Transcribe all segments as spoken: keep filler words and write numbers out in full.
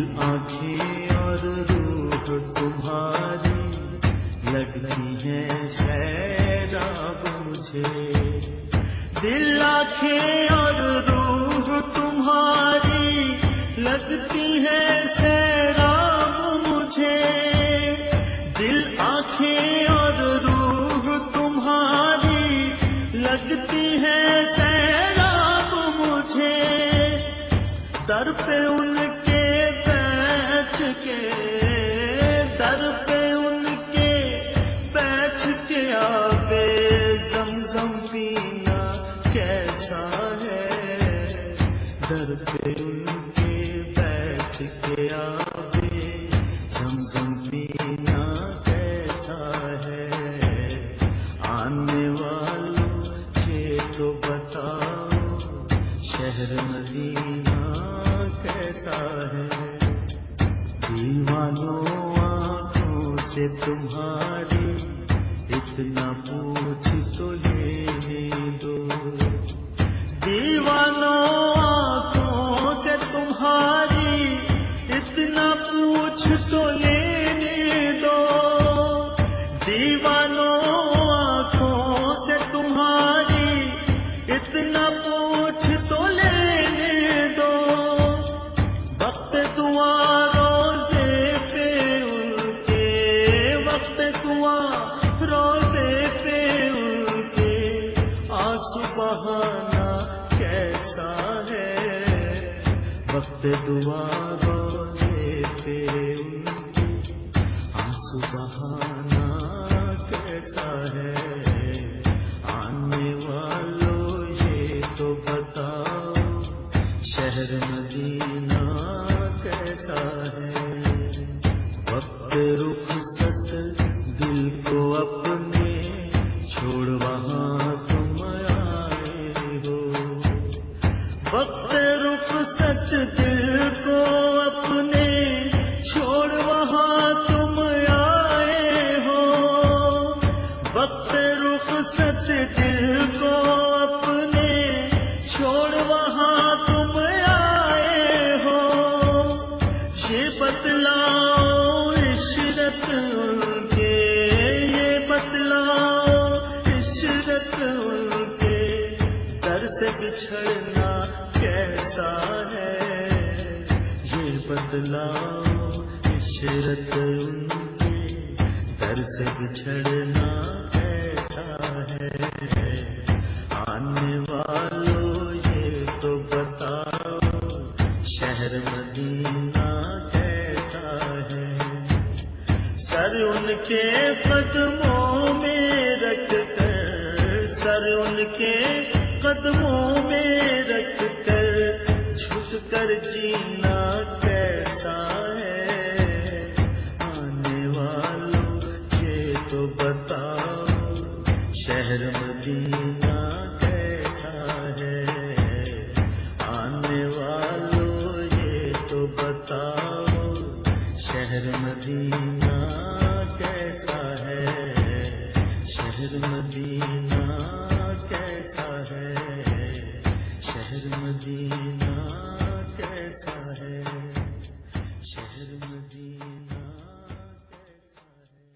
आंखें और रूह तुम्हारी लगती है सैराब मुझे। दिल आंखें और रूह तुम्हारी लगती है सैराब मुझे। दिल आंखें और रूह तुम्हारी लगती है सैराब मुझे। दर पे उनके बैठ के, दर पे उनके बैठ के आबे ज़मज़म पीना कैसा है। दर पे उनके बैठ के आबे ज़मज़म पीना कैसा है। आने वालों ये तो बताओ शहर मदीना कैसा है। दीवानों आँखों से तुम्हारी इतना पूछ तो लेने दो। दीवानों आँखों से तुम्हारी इतना पूछ तो लेने दो। दीवानों आँखों से तुम्हारी इतना पूछ तो लेने दो। वक्त दुआ रोज़े पे उनके, वक्त दुआ रोज़े पे उनके आंसू बहाना कैसा है। वक्त दुआ रोज़े पे उनके आंसू बहाना कैसा है। आने वालों ये तो बताओ शहर मदीना कैसा है। वक्त रुखसत दिल को अपने छोड़ वहाँ तुम आए हो। वक्त रुखसत दिल को अपने छोड़ वहाँ तुम आए हो। वक्त रुखसत दिल को अपने छोड़ वहाँ तुम आए हो। ये बतलाओ इशरत उनके, ये बतलाओ इशरत उनके दर से बिछड़ना कैसा है। ये बतलाओ इशरत उनके दर से बिछड़ना कैसा है। आने वालों ये तो बताओ शहर मदीना कैसा है। सर उनके कदमों में रख कर, सर उनके कदमों में रख कर झुक कर जीना कैसा है। आने वालों ये तो बताओ शहर मदीना कैसा है। आने वालों ये तो बताओ शहर मदीना कैसा है। शहर मदीना कैसा है। शहर मदीना कैसा है। शहर मदीना कैसा है।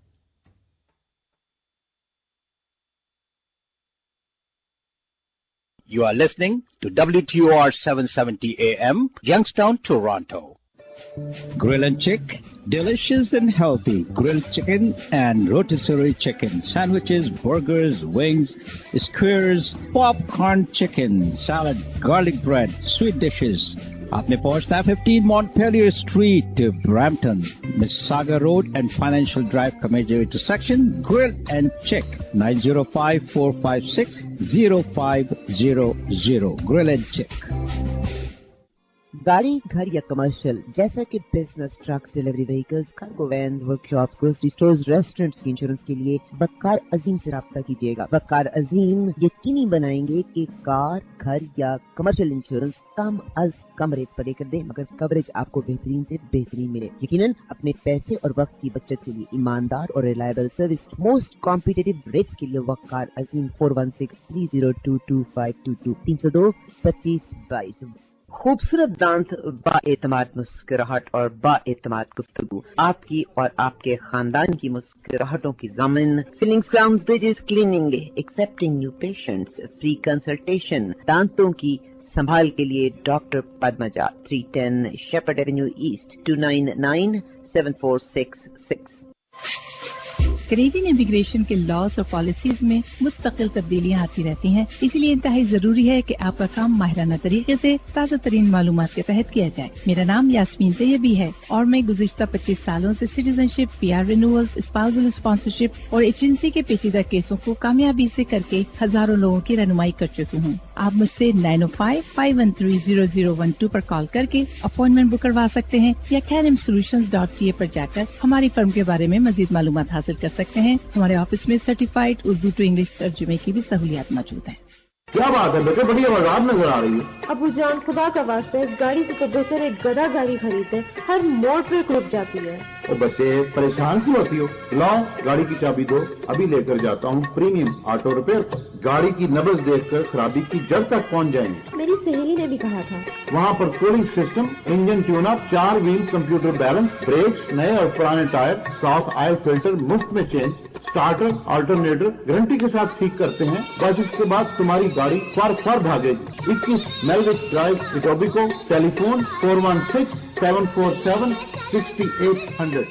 You are listening to W T O R seven seventy A M, Youngstown, Toronto. Grill and Chick, delicious and healthy grilled chicken and rotisserie chicken, sandwiches, burgers, wings, skewers, popcorn chicken, salad, garlic bread, sweet dishes. आपने पहुंचना है fifteen Montpelier Street, Brampton, Mississauga Road and Financial Drive का major intersection. Grill and Chick, nine zero five, four five six, zero five zero zero. Grill and Chick. गाड़ी, घर या commercial जैसा कि business, trucks, delivery vehicles, cargo vans, workshops, grocery stores, restaurants की insurance के लिए वकार अजीम से राब्ता कीजिएगा। वकार अजीम यकीनी बनाएंगे कि कार, घर या कमर्शियल इंश्योरेंस कम अज कम रेट पर लेकर दे, मगर कवरेज आपको बेहतरीन से बेहतरीन मिले। यकीनन अपने पैसे और वक्त की बचत के लिए ईमानदार और reliable service most competitive rates के लिए Waqar Azeem four one six three zero two two five two two तीन सौ दो पच्चीस बाईस खूबसूरत दांत, बाएतमाद मुस्कुराहट और बाएतमाद गुफ्तगू, आपकी और आपके खानदान की मुस्कुराहटों की ज़मीन। Fillings, crowns, bridges, cleaning, accepting new patients, free consultation, दांतों की संभाल के लिए doctor Padmaja, three ten Shepard avenue east, two nine nine seven four six six. Canadian immigration के लॉज और पॉलिसीज में मुस्तकिल तब्दीलियां आती रहती हैं, इसलिए इंतहाई जरूरी है कि आपका काम माहिराना तरीके से ताज़ा तरीन मालूमात के तहत किया जाए। मेरा नाम यास्मीन तैयबी है और मैं गुज़िश्ता पच्चीस सालों से citizenship, PR renewal, spousal sponsorship और एजेंसी के पेचीदा केसों को कामयाबी से करके हजारों लोगों की रहनुमाई कर चुकी हूँ। आप मुझसे nine o five five one three zero zero one two पर कॉल करके अपॉइंटमेंट बुक करवा सकते हैं या कैनम सोल्यूशंस डॉट सी ए पर जाकर हमारी फर्म के बारे में मजीद मालूमात हासिल कर सकते हैं। हमारे ऑफिस में सर्टिफाइड उर्दू टू इंग्लिश तर्जुमे की भी सहूलियात मौजूद है। क्या बात है बेटे, बड़ी आवाज़ नजर आ रही है। अबू जान, खुदा का वास्ता है, इस गाड़ी से तो बेहतर एक गधा गाड़ी खरीदे, हर मोड़ पे रुक जाती है। तो बच्चे परेशान क्यों होती हो? लाओ गाड़ी की चाबी दो, अभी लेकर जाता हूँ प्रीमियम ऑटो रिपेयर। गाड़ी की नब्ज देखकर खराबी की जड़ तक पहुँच जाएंगे। मेरी सहेली ने भी कहा था। वहाँ पर cooling system, engine tune up, चार व्हील कंप्यूटर बैलेंस, ब्रेक्स, नए और पुराने टायर, साफ ऑयल फिल्टर मुफ्त में चेंज, स्टार्टर अल्टरनेटर गारंटी के साथ ठीक करते हैं। बस इसके बाद तुम्हारी गाड़ी फर फर भागेगी। इक्कीस Melwich drive, Etobicoke, telephone four one six seven four seven sixty eight hundred.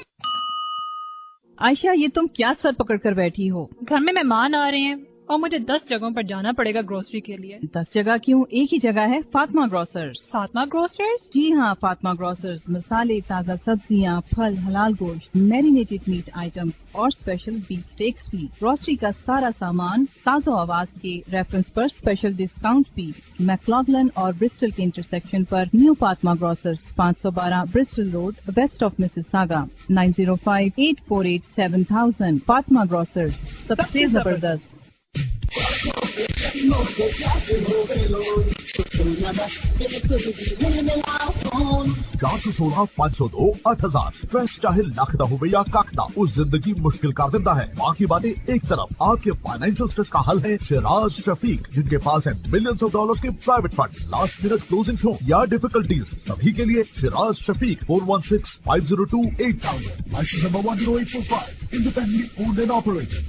Ayesha, ये तुम क्या सर पकड़ कर बैठी हो? घर में मेहमान आ रहे हैं और मुझे दस जगहों पर जाना पड़ेगा ग्रोसरी के लिए। दस जगह क्यों, एक ही जगह है, फातिमा ग्रोसर्स। फातिमा ग्रोसर्स? जी हाँ, फातिमा ग्रोसर्स मसाले, ताज़ा सब्जियाँ, फल, हलाल गोश्त, मैरिनेटेड मीट आइटम और स्पेशल बीफ स्टेक्स भी। ग्रोसरी का सारा सामान साजो आवाज के रेफरेंस पर स्पेशल डिस्काउंट भी। मैक्लॉगलन और ब्रिस्टल के इंटरसेक्शन पर न्यू फातिमा ग्रोसर्स, पाँच सौ बारह Bristol road, west of Mississauga, nine zero five eight four eight seven thousand. Fatima grocers, सबसे जबरदस्त। चार सौ सोलह पाँच सौ दो आठ हजार। स्ट्रेस चाहे लाखदा हो या काकदा, उस जिंदगी मुश्किल कर देता है। बाकी बातें एक तरफ, आपके फाइनेंशियल स्ट्रेस का हल है शिराज शफीक, जिनके पास है मिलियंस ऑफ डॉलर्स के private fund. Last minute closing हो या डिफिकल्टीज, सभी के लिए Shiraz Shafiq, four one six five zero two eight thousand. License number one zero eight four five, independently owned and operated.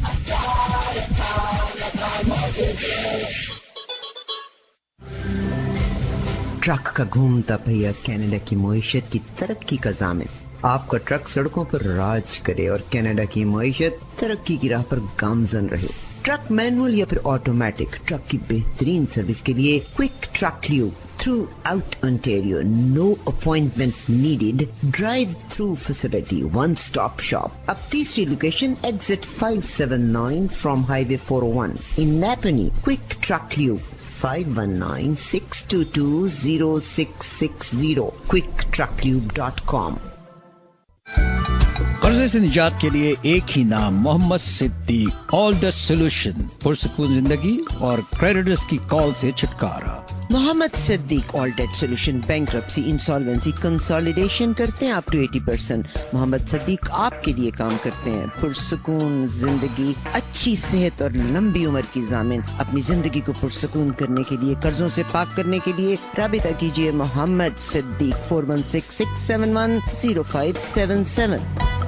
Truck का घूमता पहिया कनाडा की मईशत की तरक्की का ज़ामिन। आपका ट्रक सड़कों पर राज करे और कनाडा की मईशत तरक्की की राह पर गामजन रहे। ट्रक मैनुअल या फिर ऑटोमेटिक, ट्रक की बेहतरीन सर्विस के लिए quick truck lube throughout Ontario, no appointment needed, drive through facility, one stop shop. अब तीसरी location exit five seven nine from highway four o one in Napanee. Quick truck lube five one nine six two two zero six six zero, quick truck lube dot com. कर्जे से निजात के लिए एक ही नाम, Mohammad Siddiq. All the solution, पुरसुकून जिंदगी और क्रेडिटर्स की कॉल से छुटकारा। Mohammad Siddiq all debt solution, bankruptcy, insolvency, consolidation करते हैं अप टू अस्सी परसेंट। मोहम्मद सिद्दीक आपके लिए काम करते हैं। पुरसुकून जिंदगी, अच्छी सेहत और लंबी उम्र की जामिन। अपनी जिंदगी को पुरसुकून करने के लिए, कर्जों से पाक करने के लिए राबिता कीजिए Mohammad Siddiq, four one six six seven one zero five seven seven.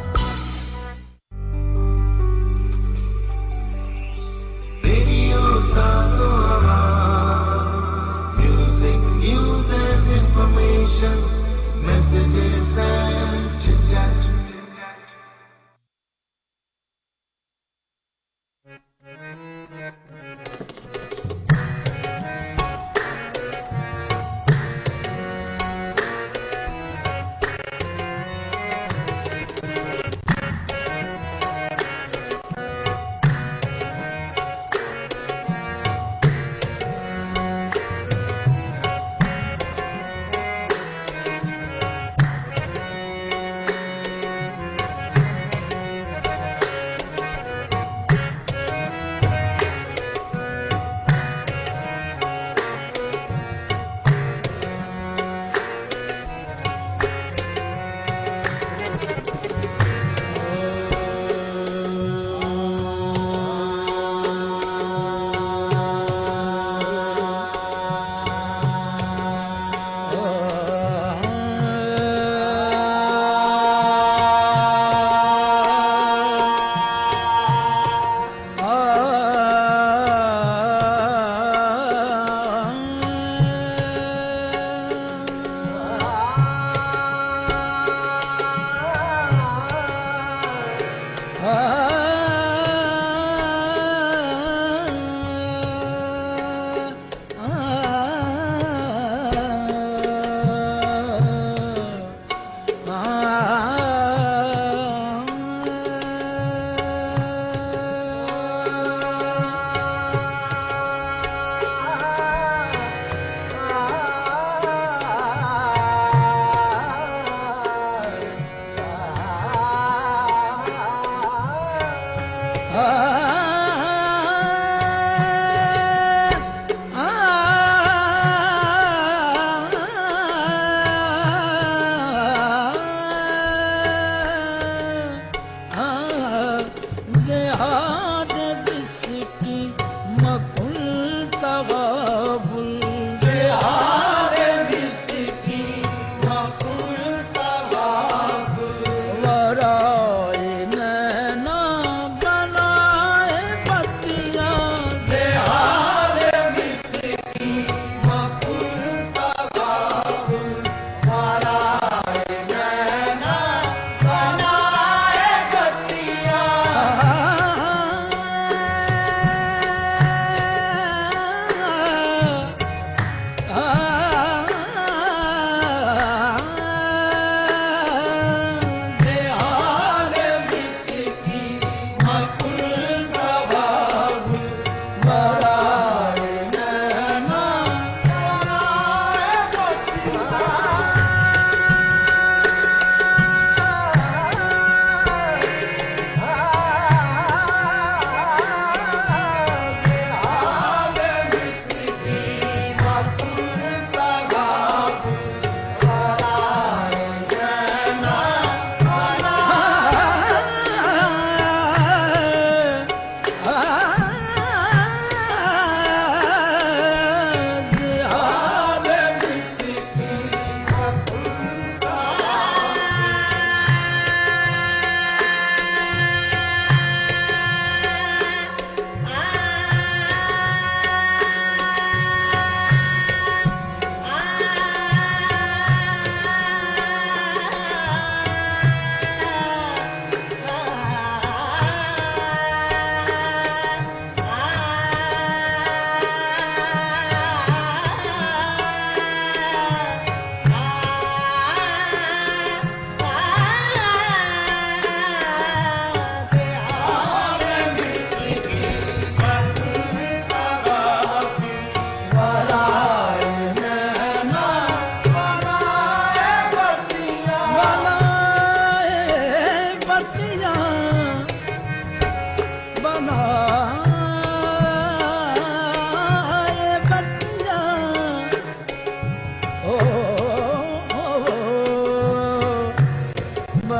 Messages and chit-chat.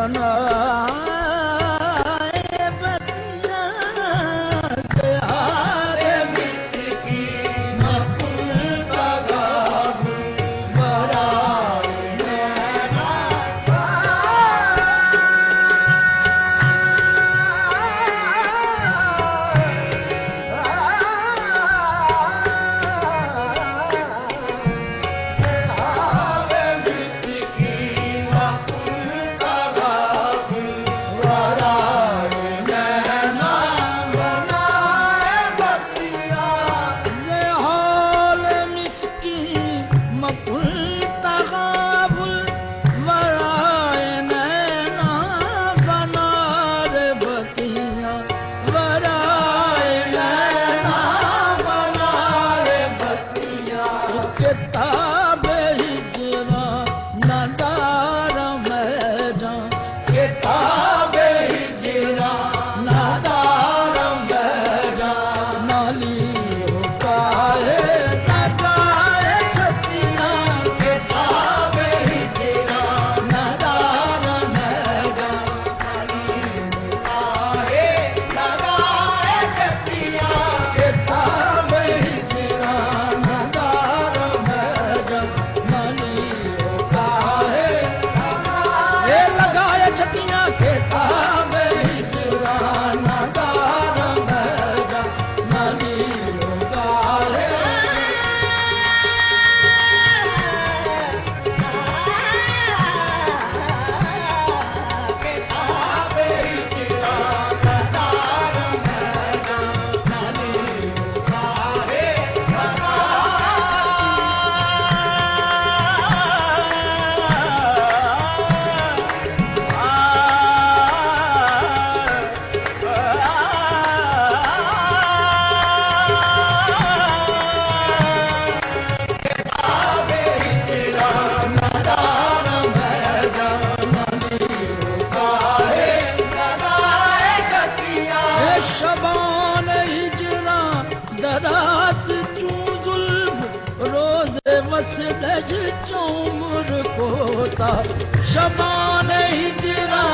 शबान हिजरा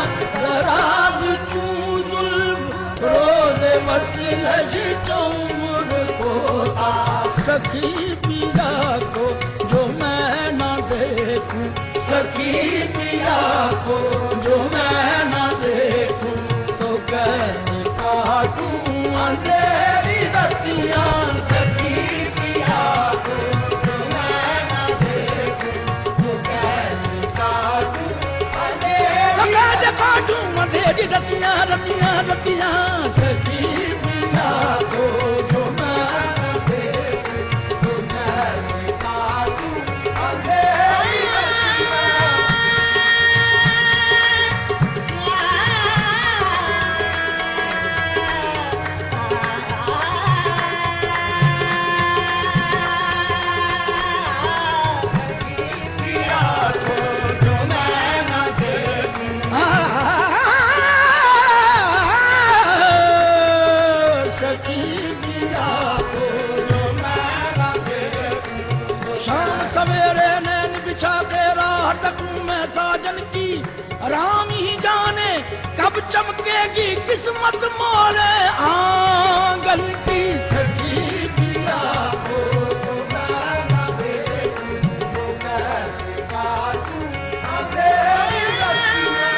दराज चूजुल रोज वसलज चौमुर को सखी पिया को जो मैं न देखूं, सखी पिया को जो मैं न देखूं तो कैसे काटूं अंधेरी रतियां। सखी पिया को जो मैं न देखूं तो कैसे काटूं अंधेरी काटूं अंधेरी रतियां रतियां रतियां। सखी पिया को जो मैं न देखूं तो कैसे काटूं अंधेरी साजन की राम ही जाने कब चमकेगी किस्मत मोरे आंगन की। सखी पिया को जो मैं न देखूं तो कैसे काटूं अंधेरी रतियां।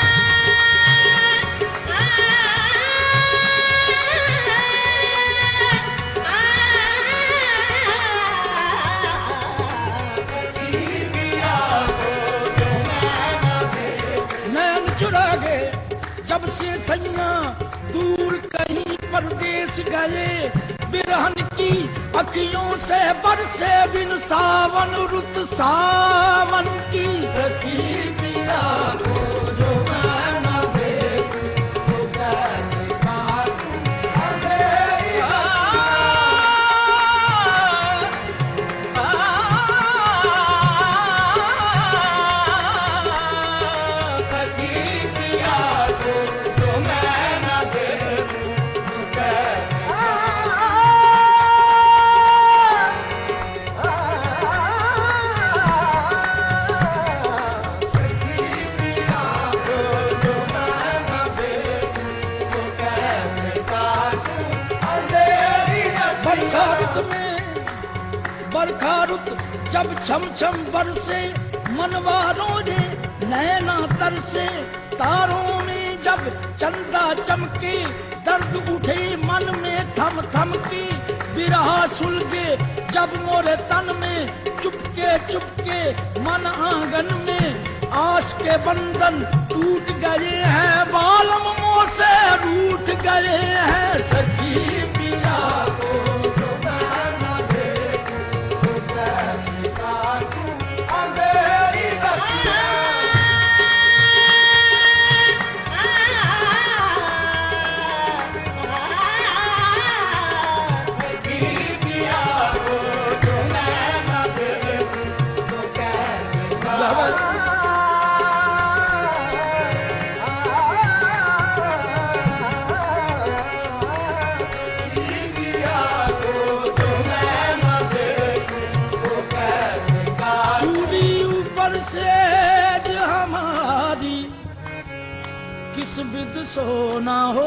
चुरा गए जब से सैया दूर कहीं परदेश गए, बिरहन की अखियों से बरसे बिन सावन रुत सावन की। सखी पिया को जो मैं न देखूं तो कैसे काटूं अंधेरी रुत जब छम छम बरसे मनवारों ने नैना तरसे तारों में जब चंदा चमके दर्द उठे मन में थम थम की बिरहा सुलगे जब मोरे तन में चुपके चुपके मन आंगन में आस के बंधन टूट गए हैं बालम मोह से रूठ गए हैं सखी पिया को जो मैं न देखूं तो कैसे काटूं अंधेरी रतियां विद सोना हो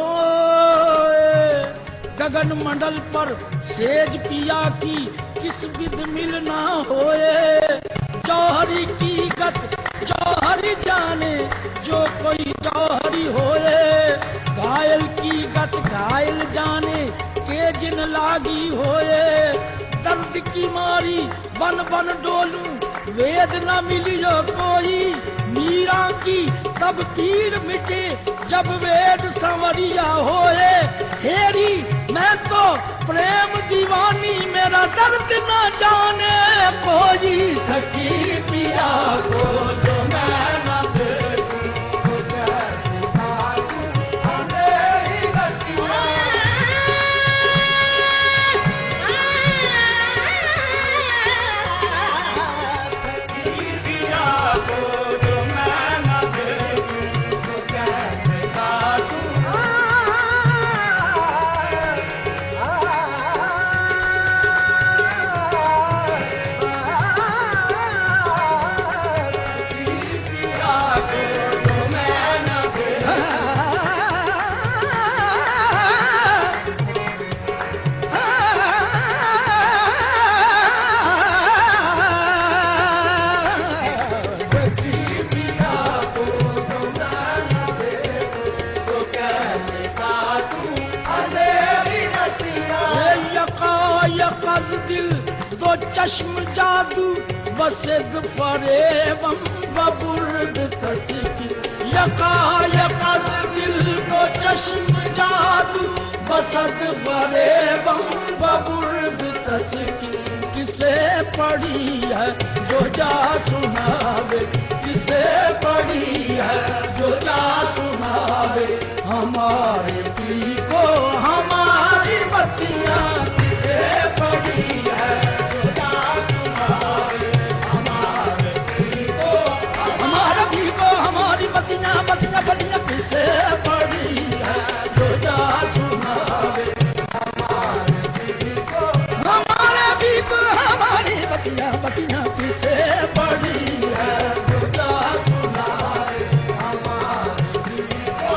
गगन मंडल पर सेज पिया की किस विद मिलना होए जौहरी की गत जौहरी जाने जो कोई जौहरी होए घायल की गत घायल जाने के जिन लागी होए दर्द की मारी बन बन डोलूं वेद न मिलियो कोई मीरा की तब पीर मिटे जब वेद संवरिया होए हेरी मैं तो प्रेम दीवानी मेरा दर्द न जाने कोई सखी पिया को जो मैं न देखूं तो कैसे काटूं अंधेरी रतियां सखी पिया को जो मैं न देखूं तो कैसे काटूं चश्म जादू बसद फरेबम बबुर्द तस्की यका यका दिल को चश्म जादू बसद फरेबम बबुर्द तस्की किसे पड़ी है जो जा सुनावे किसे पड़ी है जो जा सुनावे हमारे पी को हमारी बत्तियां किसे पड़ी है बतियां बतियां बतियां किसे पड़ी है जो जा सुनावे हमारे भी को हमारे भी को हमारी बतियां बतियां किसे पड़ी है जो जा सुनावे हमारे भी को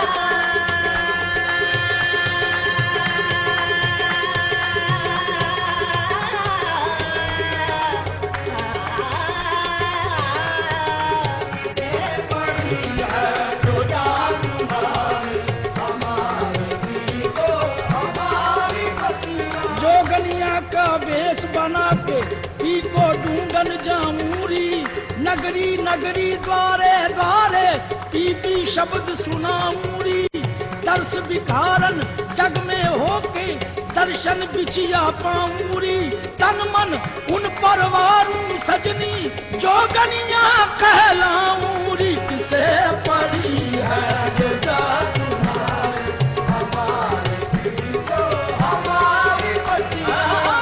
बना के पी को डूंगन जामूरी नगरी नगरी द्वारे द्वारे पी पी शब्द सुना मूरी दर्श विकारन जग में होके दर्शन बिछिया पाऊरी तन मन उन परवारू सजनी जोगनिया कहलाऊरी किसे पड़ी है जो जा सुनावे हमारे पी को हमारी बतियां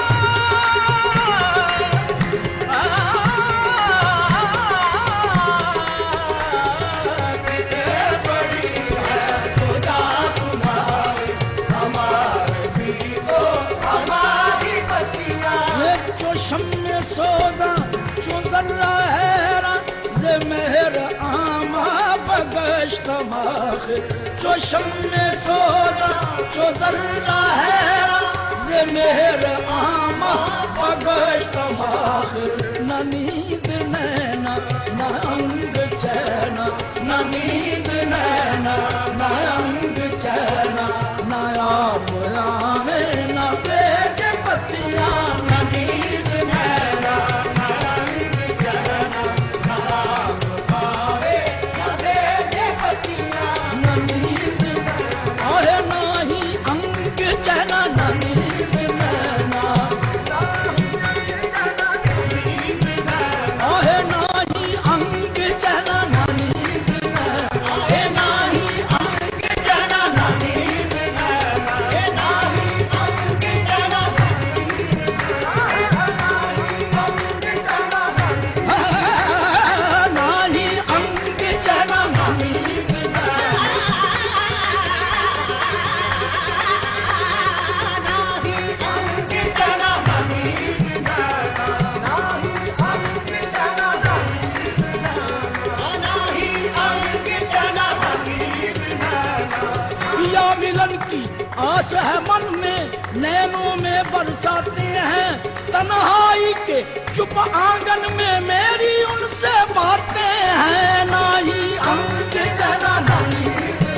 सोदा चुंदरा हैरा जे मेहर आमा बगश्त माख जो शम्मे सोदा चुंदरा हैरा मेहर आमा बगश्त माखिर न नींद नैना न अंग चैन न नींद नैना न अंग चैन न आप आवे न पेट पतियां न नींद नैना न अंग चैन न आप आवे न पेट पतियां न नींद अरे नाही अंग चैन न नींद नैना अरे नाही अंग चैन न नींद नैना अरे नाही अंग चैन न नींद नैना अरे नाही अंग चैन नाही अंग चैन न नींद पिया मिलन की आस है मन में नैनों में बरसाते हैं तन्हाई के चुप आंगन में मेरी उनसे बातें हैं नाही अंग चैना नाही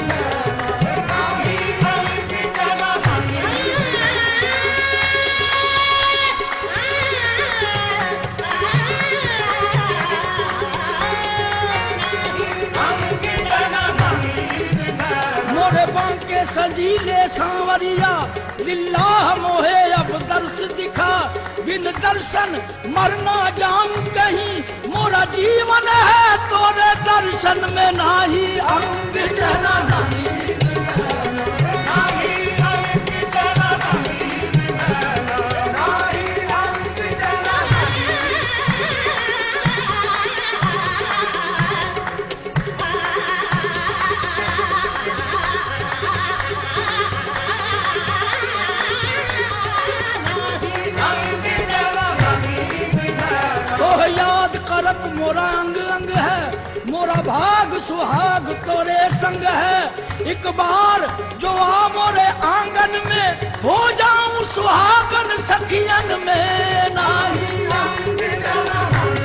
मोरे बांके सजीले सांवरिया लिल्लाह मोहे अब दर्श दिखा बिन दर्शन मरना जाऊं कहीं मोरा जीवन है तोरे दर्शन में नाही अंग चैना नाही याद करत मोरा अंग अंग है मोरा भाग सुहाग तोरे संग है एक बार जो आ मोरे आंगन में हो जाऊं सुहागन सखियन में नाही अंग चैना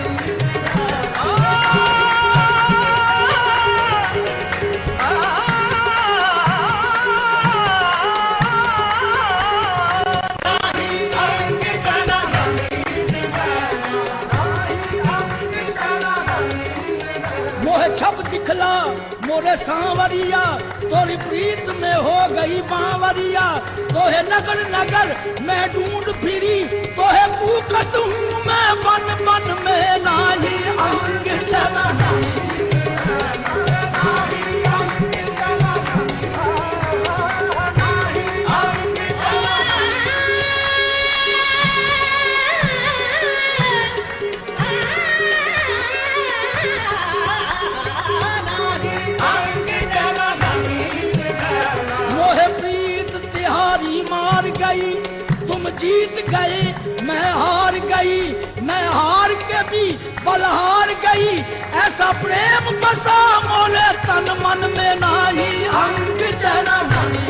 छप दिखला मोरे सांवरिया तोरी प्रीत में हो गई बांवरिया तोहे नगर नगर मैं ढूंढ फिरी तोहे पूकत हूँ मैं बन बन में नाही अंग चैना मार गई तुम जीत गए मैं हार गई मैं हार के भी बलहार गई ऐसा प्रेम बसा मोरे तन मन में नाही अंग चैना नाही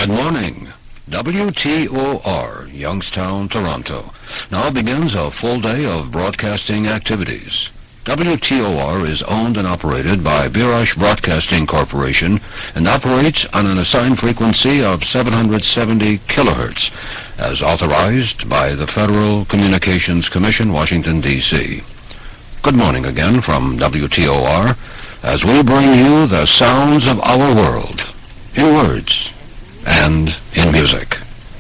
Good morning. W T O R, Youngstown, Toronto, now begins a full day of broadcasting activities. W T O R is owned and operated by Birash Broadcasting Corporation and operates on an assigned frequency of seven hundred seventy kilohertz, as authorized by the Federal Communications Commission, Washington, D C Good morning again from W T O R, as we bring you the sounds of our world, in words and in music.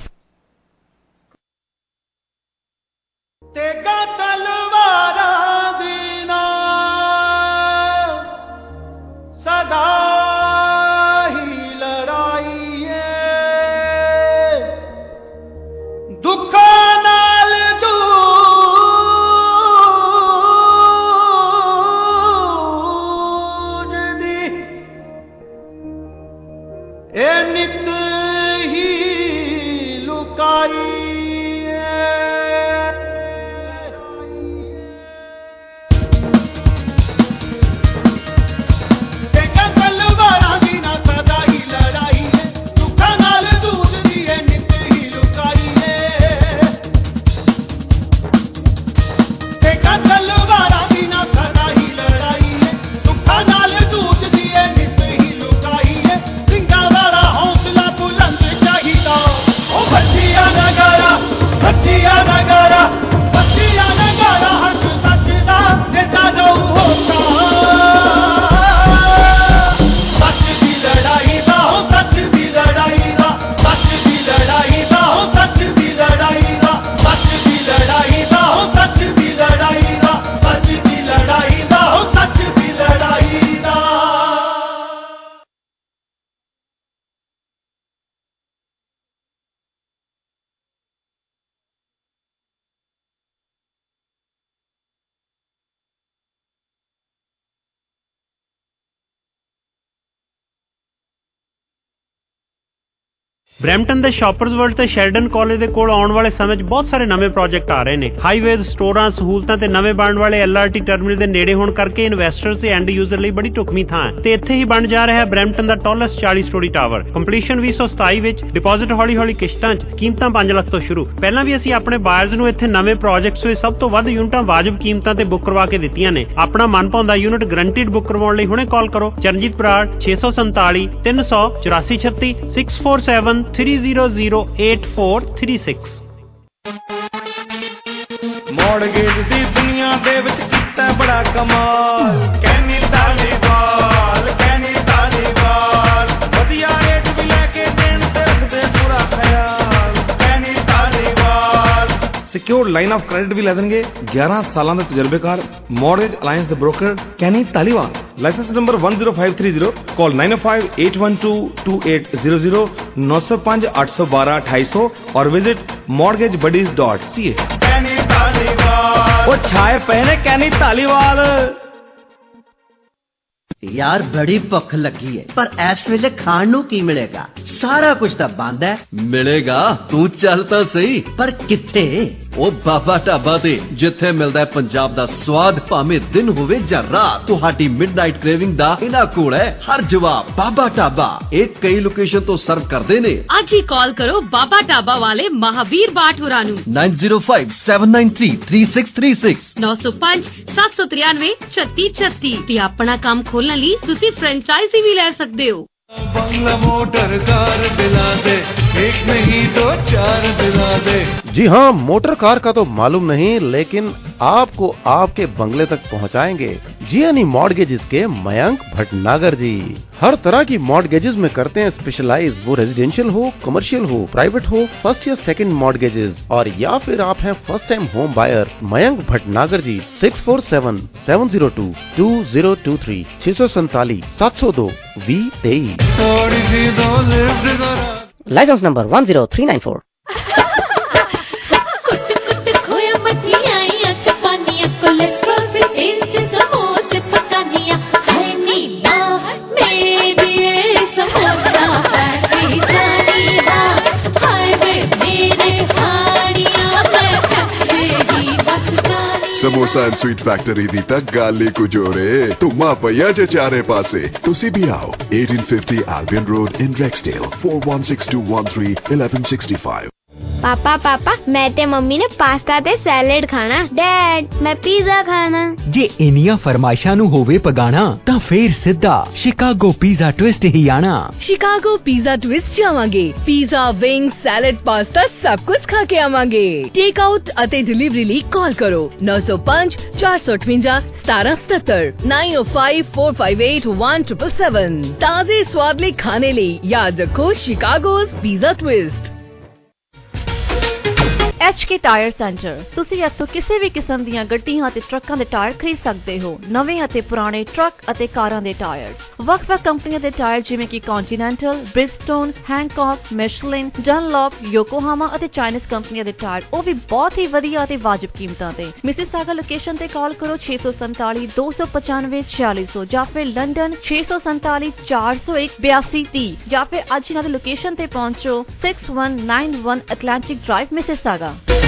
Brampton ਦੇ Shoppers World ਤੇ Sheridan college ਦੇ ਕੋਲ ਆਉਣ ਵਾਲੇ ਸਮੇਂ 'ਚ ਬਹੁਤ ਸਾਰੇ ਨਵੇਂ ਪ੍ਰੋਜੈਕਟ ਆ ਰਹੇ ਨੇ। ਹਾਈਵੇਜ਼, ਸਟੋਰਾਂ, ਸਹੂਲਤਾਂ ਤੇ ਨਵੇਂ ਬਣਨ ਵਾਲੇ ਐਲ ਆਰ ਟੀ ਟਰਮੀਨਲ ਦੇ ਨੇੜੇ ਹੋਣ ਕਰਕੇ ਇਨਵੈਸਟਰਸ ਤੇ ਐਂਡ ਯੂਜ਼ਰ ਲਈ ਬੜੀ ਢੁਕਵੀਂ ਥਾਂ ਹੈ ਤੇ ਇੱਥੇ ਹੀ ਬਣ ਜਾ ਰਿਹਾ ਹੈ ਬਰੈਂਪਟਨ ਦਾ ਟਾਲੈਸਟ ਚਾਲੀ ਸਟੋਰੀ ਟਾਵਰ। ਕੰਪਲੀਸ਼ਨ ਵੀਹ ਸੌ ਸਤਾਈ ਵਿੱਚ, ਡਿਪੋਜ਼ਿਟ ਹੌਲੀ ਹੌਲੀ ਕਿਸ਼ਤਾਂ 'ਚ, ਕੀਮਤਾਂ ਪੰਜ ਲੱਖ ਤੋਂ ਸ਼ੁਰੂ। ਪਹਿਲਾਂ ਵੀ ਅਸੀਂ ਆਪਣੇ ਬਾਇਰਜ਼ ਨੂੰ ਇੱਥੇ ਨਵੇਂ ਪ੍ਰੋਜੈਕਟਸ ਵਿੱਚ ਸਭ ਤੋਂ ਵੱਧ ਯੂਨਿਟਾਂ ਵਾਜਬ ਕੀਮਤਾਂ ਤੇ ਬੁੱਕ ਕਰਵਾ ਕੇ ਦਿੱਤੀਆਂ ਨੇ। ਆਪਣਾ ਮਨਭਾਉਂਦਾ ਯੂਨਿਟ ਗਰੰਟਿਡ ਬੁੱਕ ਕਰਵਾਉਣ ਲਈ ਹੁਣੇ ਕਾਲ ਕਰੋ ਚਰਨਜੀਤ ਬਰਾੜ ਛੇ ਸੌ ਸੰਤਾਲੀ ਤਿੰਨ ਸੌ ਚੁਰਾਸੀ ਛੱਤੀ six four seven three zero zero eight four three six mortgage ਦੀ ਦੁਨੀਆ ਦੇ ਵਿੱਚ ਕੀਤਾ ਬੜਾ ਕਮਾਲ ਕੈਨੀ ਤਾਲੀਵਾਲ ਕੈਨੀ ਤਾਲੀਵਾਲ ਵਧੀਆ ਰੇਟ ਵੀ ਲੈ ਕੇ ਦੇਣ ਤੇ ਰੱਖਦੇ ਪੂਰਾ ਖਿਆਲ Kenny Dhaliwal secured line of credit ਵੀ ਲੈ ਦੇਣਗੇ। ਗਿਆਰਾਂ ਸਾਲਾਂ ਦੇ ਤਜਰਬੇਕਾਰ ਮੌੜਗੇਜ ਅਲਾਈਅੰਸ ਦੇ broker Kenny Dhaliwal. License number one zero five three zero call nine oh five eight one two two eight zero zero nine oh five eight one two one two eight zero zero और visit mortgage buddies dot c a। Kenny Dhaliwal वो छाए पहने कैनी तालीवाल। यार बड़ी भुख लगी है पर इस वेले खाण नूं की मिलेगा? सारा कुछ तो बंद है। मिलेगा तू चल तो सही पर कित्थे? ओ बाबा ढाबा ते जिथे मिलदा है पंजाब दा स्वाद भावें दिन होवे जां रात। तुहाडी मिडनाइट क्रेविंग दा इना कोल है हर जवाब। बाबा ढाबा एक कई लोकेशन तो सर्व करदे ने। आज ही कॉल करो बाबा ढाबा वाले महावीर बाट होरां नूं nine zero five seven nine three three six three six नौ सौ पांच सात सौ तिरानवे छत्ती छत्ती ते अपना काम खोलने ਲਈ ਤੁਸੀਂ फ्रेंचाइजी भी ले सकते हो। बंगला मोटर कार दिला दे एक नहीं दो चार दिला दे। जी हाँ, मोटर कार का तो मालूम नहीं लेकिन आपको आपके बंगले तक पहुँचाएंगे जीएनई मॉर्गेजेस के मयंक भटनागर जी। हर तरह की मॉर्गेजेस में करते हैं स्पेशलाइज, वो रेजिडेंशियल हो, कमर्शियल हो, प्राइवेट हो, फर्स्ट या सेकंड मॉर्गेजेस और या फिर आप हैं first time home buyer. Mayank Bhatnagar ji six four seven seven zero two two zero two three छह सौ सैतालीस सात सौ दो वी तेईस। License number one zero three nine four। Samosa and sweet factory ਦੀ ਤਾਂ ਗੱਲ ਹੀ ਕੁਝ ਹੋਰ ਏ। ਧੁੰਮਾ ਪਈਆ ਜੇ ਚਾਰੇ ਪਾਸੇ। ਤੁਸੀਂ ਵੀ ਆਓ eighteen fifty Albion Road in Rexdale four one six two one three eleven sixty-five। पापा पापा मैं ते मम्मी ने पास्ता ते सैलेड खाना। डैड मैं पिज़्ज़ा खाना। जे इनिया फरमाइशां नू होवे पगाना तां फेर सिद्धा शिकागो पिज़्ज़ा ट्विस्ट ही आना। शिकागो पिज़्ज़ा ट्विस्ट जावांगे। पिज़्ज़ा, विंग, सैलेड, पास्ता सब कुछ खा के आवांगे। टेक आउट अते डिलीवरी ਲਈ कॉल करो नौ सौ पाँच चार सौ अठवंजा सतारह सतहत्तर nine o five four five eight one triple seven. ताजे स्वाद ਲਈ खाने ਲਈ याद रखो Chicago's pizza twist. H K tyre centre तुसी इत्थों किसी भी किस्म दीयां गड्डियां ते ट्रकां दे टायर खरीद सकते हो। नवें अते पुराने ट्रक अते कारां दे टायर्स, ਵੱਖ-ਵੱਖ कंपनियां दे टायर जिवें कि Continental, Bridgestone, Hankook, Michelin, Dunlop, Yokohama अते चाइनीज कंपनियां दे टायर ਉਹ ਵੀ बहुत ही ਵਧੀਆ ਤੇ ਵਾजिब कीमतां ते। मिसिसागा लोकेशन ते कॉल करो छे सौ सैंताली दो सौ पचानवे छियाली सौ ਜਾਂ ਫਿਰ ਲੰਡਨ छे सौ सैंताली चार सौ एक बयासी तीह ਜਾਂ ਫਿਰ ਅੱਜ ਇਹਨਾਂ ਦੀ ਲੋਕੇਸ਼ਨ ਤੇ ਪਹੁੰਚੋ six one nine one Atlantic Drive Mississauga.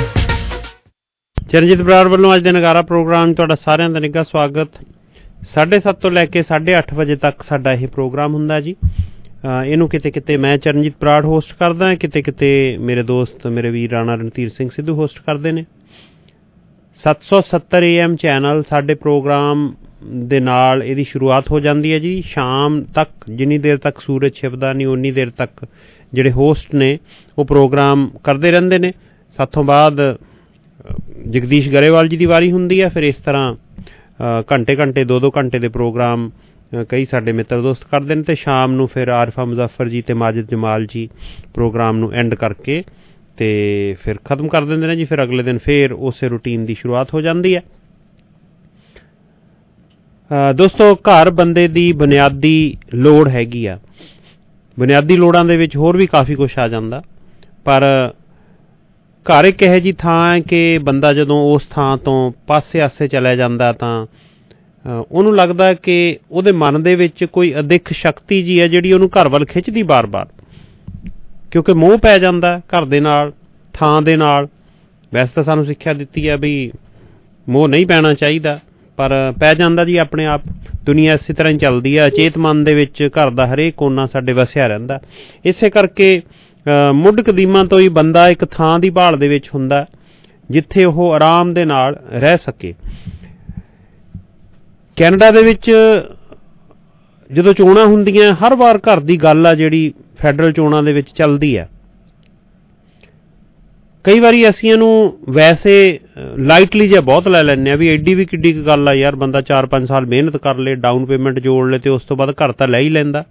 Charanjit Brar ਵੱਲੋਂ ਅੱਜ ਦੇ ਨਗਾਰਾ ਪ੍ਰੋਗਰਾਮ ਤੁਹਾਡਾ ਸਾਰਿਆਂ ਦਾ ਨਿੱਘਾ ਸਵਾਗਤ। ਸਾਢੇ ਸੱਤ ਤੋਂ ਲੈ ਕੇ ਸਾਢੇ ਅੱਠ ਵਜੇ ਤੱਕ ਸਾਡਾ ਇਹ ਪ੍ਰੋਗਰਾਮ ਹੁੰਦਾ ਜੀ। ਇਹਨੂੰ ਕਿਤੇ ਕਿਤੇ ਮੈਂ ਚਰਨਜੀਤ ਬਰਾੜ ਹੋਸਟ ਕਰਦਾ, ਕਿਤੇ ਕਿਤੇ ਮੇਰੇ ਦੋਸਤ ਮੇਰੇ ਵੀਰ ਰਾਣਾ ਰਣਧੀਰ ਸਿੰਘ ਸਿੱਧੂ ਹੋਸਟ ਕਰਦੇ ਨੇ। ਸੱਤ ਸੌ ਸੱਤਰ ਏ ਐਮ ਚੈਨਲ ਸਾਡੇ ਪ੍ਰੋਗਰਾਮ ਦੇ ਨਾਲ ਇਹਦੀ ਸ਼ੁਰੂਆਤ ਹੋ ਜਾਂਦੀ ਹੈ ਜੀ। ਸ਼ਾਮ ਤੱਕ ਜਿੰਨੀ ਦੇਰ ਤੱਕ ਸੂਰਜ ਛਿਪਦਾ ਨਹੀਂ ਉਨੀ ਦੇਰ ਤੱਕ ਜਿਹੜੇ ਹੋਸਟ ਨੇ ਉਹ ਪ੍ਰੋਗਰਾਮ ਕਰਦੇ ਰਹਿੰਦੇ ਨੇ। ਸਾਥੋਂ ਬਾਅਦ ਜਗਦੀਸ਼ ਗਰੇਵਾਲ ਜੀ ਦੀ ਵਾਰੀ ਹੁੰਦੀ ਹੈ। ਫਿਰ ਇਸ ਤਰ੍ਹਾਂ ਘੰਟੇ ਘੰਟੇ ਦੋ ਦੋ ਘੰਟੇ ਦੇ ਪ੍ਰੋਗਰਾਮ ਕਈ ਸਾਡੇ ਮਿੱਤਰ ਦੋਸਤ ਕਰਦੇ ਨੇ ਅਤੇ ਸ਼ਾਮ ਨੂੰ ਫਿਰ ਆਰਿਫਾ ਮੁਜ਼ੱਫਰ ਜੀ ਅਤੇ ਮਾਜਿਦ ਜਮਾਲ ਜੀ ਪ੍ਰੋਗਰਾਮ ਨੂੰ ਐਂਡ ਕਰਕੇ ਅਤੇ ਫਿਰ ਖ਼ਤਮ ਕਰ ਦਿੰਦੇ ਨੇ ਜੀ। ਫਿਰ ਅਗਲੇ ਦਿਨ ਫਿਰ ਉਸੇ ਰੂਟੀਨ ਦੀ ਸ਼ੁਰੂਆਤ ਹੋ ਜਾਂਦੀ ਹੈ। ਦੋਸਤੋ, ਘਰ ਬੰਦੇ ਦੀ ਬੁਨਿਆਦੀ ਲੋੜ ਹੈਗੀ ਆ। ਬੁਨਿਆਦੀ ਲੋੜਾਂ ਦੇ ਵਿੱਚ ਹੋਰ ਵੀ ਕਾਫੀ ਕੁਛ ਆ ਜਾਂਦਾ, ਪਰ ਘਰ ਇੱਕ ਇਹੋ ਜਿਹੀ ਥਾਂ ਹੈ ਕਿ ਬੰਦਾ ਜਦੋਂ ਉਸ ਥਾਂ ਤੋਂ ਪਾਸੇ ਆਸੇ ਚਲਿਆ ਜਾਂਦਾ ਤਾਂ ਉਹਨੂੰ ਲੱਗਦਾ ਕਿ ਉਹਦੇ ਮਨ ਦੇ ਵਿੱਚ ਕੋਈ ਅਦਿੱਖ ਸ਼ਕਤੀ ਜੀ ਹੈ ਜਿਹੜੀ ਉਹਨੂੰ ਘਰ ਵੱਲ ਖਿੱਚਦੀ ਬਾਰ-ਬਾਰ, ਕਿਉਂਕਿ ਮੋਹ ਪੈ ਜਾਂਦਾ ਘਰ ਦੇ ਨਾਲ, ਥਾਂ ਦੇ ਨਾਲ। ਵੈਸੇ ਤਾਂ ਸਾਨੂੰ ਸਿੱਖਿਆ ਦਿੱਤੀ ਹੈ ਵੀ ਮੋਹ ਨਹੀਂ ਪੈਣਾ ਚਾਹੀਦਾ, ਪਰ ਪੈ ਜਾਂਦਾ ਜੀ ਆਪਣੇ ਆਪ। ਦੁਨੀਆ ਇਸੇ ਤਰ੍ਹਾਂ ਹੀ ਚੱਲਦੀ ਹੈ। ਅਚੇਤ ਮਨ ਦੇ ਵਿੱਚ ਘਰ ਦਾ ਹਰੇਕ ਕੋਨਾ ਸਾਡੇ ਵਸਿਆ ਰਹਿੰਦਾ। ਇਸੇ ਕਰਕੇ ਮੁੱਢ ਕਦੀਮਾਂ ਤੋਂ ਹੀ ਬੰਦਾ ਇੱਕ ਥਾਂ ਦੀ ਭਾਲ ਦੇ ਵਿੱਚ ਹੁੰਦਾ ਜਿੱਥੇ ਉਹ ਆਰਾਮ ਦੇ ਨਾਲ ਰਹਿ ਸਕੇ। ਕੈਨੇਡਾ ਦੇ ਵਿੱਚ ਜਦੋਂ ਚੋਣਾਂ ਹੁੰਦੀਆਂ ਹਰ ਵਾਰ ਘਰ ਦੀ ਗੱਲ ਆ ਜਿਹੜੀ ਫੈਡਰਲ ਚੋਣਾਂ ਦੇ ਵਿੱਚ ਚੱਲਦੀ ਆ। ਕਈ ਵਾਰੀ ਅਸੀਂ ਇਹਨੂੰ ਵੈਸੇ ਲਾਈਟਲੀ ਜਿਹਾ ਬਹੁਤ ਲੈ ਲੈਂਦੇ ਹਾਂ ਵੀ ਐਡੀ ਵੀ ਕਿੱਡੀ ਕੁ ਗੱਲ ਆ ਯਾਰ, ਬੰਦਾ ਚਾਰ ਪੰਜ ਸਾਲ ਮਿਹਨਤ ਕਰ ਲੇ, ਡਾਊਨ ਪੇਮੈਂਟ ਜੋੜ ਲੇ ਅਤੇ ਉਸ ਤੋਂ ਬਾਅਦ ਘਰ ਤਾਂ ਲੈ ਹੀ ਲੈਂਦਾ।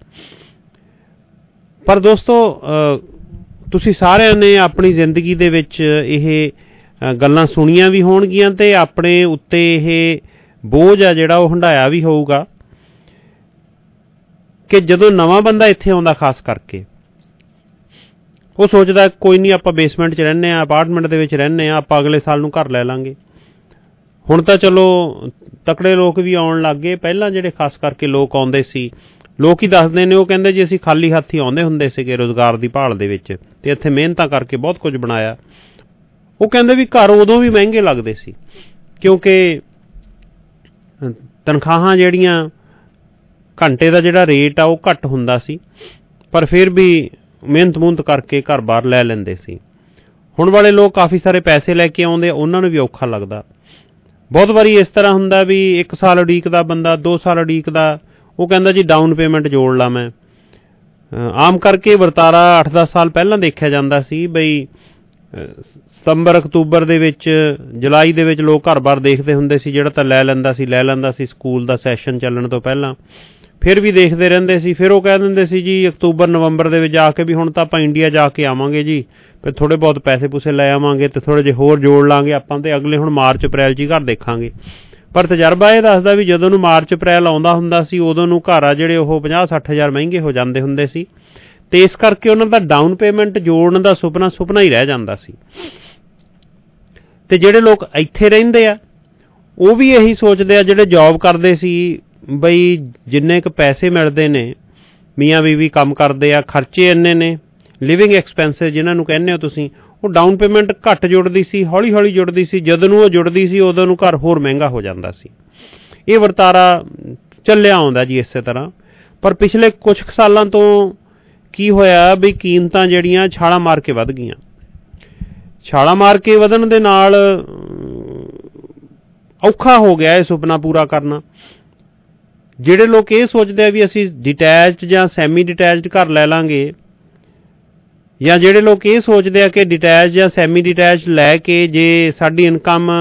ਪਰ ਦੋਸਤੋ, ਤੁਸੀਂ ਸਾਰਿਆਂ ਨੇ ਆਪਣੀ ਜ਼ਿੰਦਗੀ ਦੇ ਵਿੱਚ ਇਹ ਗੱਲਾਂ ਸੁਣੀਆਂ ਵੀ ਹੋਣਗੀਆਂ ਅਤੇ ਆਪਣੇ ਉੱਤੇ ਇਹ ਬੋਝ ਆ ਜਿਹੜਾ ਉਹ ਹੰਢਾਇਆ ਵੀ ਹੋਊਗਾ ਕਿ ਜਦੋਂ ਨਵਾਂ ਬੰਦਾ ਇੱਥੇ ਆਉਂਦਾ, ਖਾਸ ਕਰਕੇ ਉਹ ਸੋਚਦਾ ਕੋਈ ਨਹੀਂ ਆਪਾਂ ਬੇਸਮੈਂਟ 'ਚ ਰਹਿੰਦੇ ਹਾਂ, ਅਪਾਰਟਮੈਂਟ ਦੇ ਵਿੱਚ ਰਹਿੰਦੇ ਹਾਂ, ਆਪਾਂ ਅਗਲੇ ਸਾਲ ਨੂੰ ਘਰ ਲੈ ਲਾਂਗੇ। ਹੁਣ ਤਾਂ ਚਲੋ ਤਕੜੇ ਲੋਕ ਵੀ ਆਉਣ ਲੱਗ ਗਏ। ਪਹਿਲਾਂ ਜਿਹੜੇ ਖਾਸ ਕਰਕੇ ਲੋਕ ਆਉਂਦੇ ਸੀ, ਲੋਕ ਹੀ ਦੱਸਦੇ ਨੇ, ਉਹ ਕਹਿੰਦੇ ਜੀ ਅਸੀਂ ਖਾਲੀ ਹੱਥ ਹੀ ਆਉਂਦੇ ਹੁੰਦੇ ਸੀਗੇ ਰੁਜ਼ਗਾਰ ਦੀ ਭਾਲ ਦੇ ਵਿੱਚ ਅਤੇ ਇੱਥੇ ਮਿਹਨਤਾਂ ਕਰਕੇ ਬਹੁਤ ਕੁਝ ਬਣਾਇਆ। ਉਹ ਕਹਿੰਦੇ ਵੀ ਘਰ ਉਦੋਂ ਵੀ ਮਹਿੰਗੇ ਲੱਗਦੇ ਸੀ ਕਿਉਂਕਿ ਤਨਖਾਹਾਂ ਜਿਹੜੀਆਂ ਘੰਟੇ ਦਾ ਜਿਹੜਾ ਰੇਟ ਆ ਉਹ ਘੱਟ ਹੁੰਦਾ ਸੀ, ਪਰ ਫਿਰ ਵੀ ਮਿਹਨਤ ਮੁਹਨਤ ਕਰਕੇ ਘਰ ਬਾਹਰ ਲੈ ਲੈਂਦੇ ਸੀ। ਹੁਣ ਵਾਲੇ ਲੋਕ ਕਾਫੀ ਸਾਰੇ ਪੈਸੇ ਲੈ ਕੇ ਆਉਂਦੇ, ਉਹਨਾਂ ਨੂੰ ਵੀ ਔਖਾ ਲੱਗਦਾ। ਬਹੁਤ ਵਾਰੀ ਇਸ ਤਰ੍ਹਾਂ ਹੁੰਦਾ ਵੀ ਇੱਕ ਸਾਲ ਉਡੀਕਦਾ ਬੰਦਾ, ਦੋ ਸਾਲ ਉਡੀਕਦਾ, ਉਹ ਕਹਿੰਦਾ ਜੀ ਡਾਊਨ ਪੇਮੈਂਟ ਜੋੜ ਲਾ ਮੈਂ। ਆਮ ਕਰਕੇ ਵਰਤਾਰਾ ਅੱਠ ਦਸ ਸਾਲ ਪਹਿਲਾਂ ਦੇਖਿਆ ਜਾਂਦਾ ਸੀ ਬਈ ਸਤੰਬਰ ਅਕਤੂਬਰ ਦੇ ਵਿੱਚ, ਜੁਲਾਈ ਦੇ ਵਿੱਚ ਲੋਕ ਘਰ ਬਾਰ ਦੇਖਦੇ ਹੁੰਦੇ ਸੀ। ਜਿਹੜਾ ਤਾਂ ਲੈ ਲੈਂਦਾ ਸੀ ਲੈ ਲੈਂਦਾ ਸੀ ਸਕੂਲ ਦਾ ਸੈਸ਼ਨ ਚੱਲਣ ਤੋਂ ਪਹਿਲਾਂ, ਫਿਰ ਵੀ ਦੇਖਦੇ ਰਹਿੰਦੇ ਸੀ। ਫਿਰ ਉਹ ਕਹਿ ਦਿੰਦੇ ਸੀ ਜੀ ਅਕਤੂਬਰ ਨਵੰਬਰ ਦੇ ਵਿੱਚ ਜਾ ਕੇ ਵੀ ਹੁਣ ਤਾਂ ਆਪਾਂ ਇੰਡੀਆ ਜਾ ਕੇ ਆਵਾਂਗੇ ਜੀ, ਫਿਰ ਥੋੜ੍ਹੇ ਬਹੁਤ ਪੈਸੇ ਪੂਸੇ ਲੈ ਆਵਾਂਗੇ ਅਤੇ ਥੋੜ੍ਹੇ ਜਿਹੇ ਹੋਰ ਜੋੜ ਲਾਂਗੇ ਆਪਾਂ, ਅਤੇ ਅਗਲੇ ਹੁਣ ਮਾਰਚ ਅਪ੍ਰੈਲ 'ਚ ਹੀ ਘਰ ਦੇਖਾਂਗੇ। ਪਰ ਤਜਰਬਾ ਇਹ ਦੱਸਦਾ ਵੀ ਜਦੋਂ ਨੂੰ ਮਾਰਚ ਅਪ੍ਰੈਲ ਆਉਂਦਾ ਹੁੰਦਾ ਸੀ ਉਦੋਂ ਨੂੰ ਘਰ ਆ ਜਿਹੜੇ ਉਹ ਪੰਜਾਹ ਸੱਠ ਹਜ਼ਾਰ ਮਹਿੰਗੇ ਹੋ ਜਾਂਦੇ ਹੁੰਦੇ ਸੀ, ਅਤੇ ਇਸ ਕਰਕੇ ਉਹਨਾਂ ਦਾ ਡਾਊਨ ਪੇਮੈਂਟ ਜੋੜਨ ਦਾ ਸੁਪਨਾ ਸੁਪਨਾ ਹੀ ਰਹਿ ਜਾਂਦਾ ਸੀ। ਅਤੇ ਜਿਹੜੇ ਲੋਕ ਇੱਥੇ ਰਹਿੰਦੇ ਆ ਉਹ ਵੀ ਇਹੀ ਸੋਚਦੇ ਆ, ਜਿਹੜੇ ਜੋਬ ਕਰਦੇ ਸੀ ਬਈ ਜਿੰਨੇ ਕੁ ਪੈਸੇ ਮਿਲਦੇ ਨੇ, ਮੀਆਂ ਬੀਵੀ ਕੰਮ ਕਰਦੇ ਆ, ਖਰਚੇ ਇੰਨੇ ਨੇ, ਲਿਵਿੰਗ ਐਕਸਪੈਂਸਿਸ ਜਿਹਨਾਂ ਨੂੰ ਕਹਿੰਦੇ ਹੋ ਤੁਸੀਂ, ਉਹ ਡਾਊਨ ਪੇਮੈਂਟ ਘੱਟ ਜੁੜਦੀ ਸੀ, ਹੌਲੀ ਹੌਲੀ ਜੁੜਦੀ ਸੀ, ਜਦੋਂ ਨੂੰ ਉਹ ਜੁੜਦੀ ਸੀ ਉਦੋਂ ਨੂੰ ਘਰ ਹੋਰ ਮਹਿੰਗਾ ਹੋ ਜਾਂਦਾ ਸੀ। ਇਹ ਵਰਤਾਰਾ ਚੱਲਿਆ ਆਉਂਦਾ ਜੀ ਇਸੇ ਤਰ੍ਹਾਂ। ਪਰ ਪਿਛਲੇ ਕੁਛ ਕੁ ਸਾਲਾਂ ਤੋਂ ਕੀ ਹੋਇਆ ਵੀ ਕੀਮਤਾਂ ਜਿਹੜੀਆਂ ਛਾਲਾਂ ਮਾਰ ਕੇ ਵੱਧ ਗਈਆਂ। ਛਾਲਾਂ ਮਾਰ ਕੇ ਵਧਣ ਦੇ ਨਾਲ ਔਖਾ ਹੋ ਗਿਆ ਇਹ ਸੁਪਨਾ ਪੂਰਾ ਕਰਨਾ। ਜਿਹੜੇ ਲੋਕ ਇਹ ਸੋਚਦੇ ਆ ਵੀ ਅਸੀਂ ਡਿਟੈਚਡ ਜਾਂ ਸੈਮੀ ਡਿਟੈਚਡ ਘਰ ਲੈ ਲਾਂਗੇ, ਜਾਂ ਜਿਹੜੇ ਲੋਕ ਇਹ ਸੋਚਦੇ ਆ ਕਿ ਡਿਟੈਚ ਜਾਂ ਸੈਮੀ ਡਿਟੈਚ ਲੈ ਕੇ ਜੇ ਸਾਡੀ ਇਨਕਮ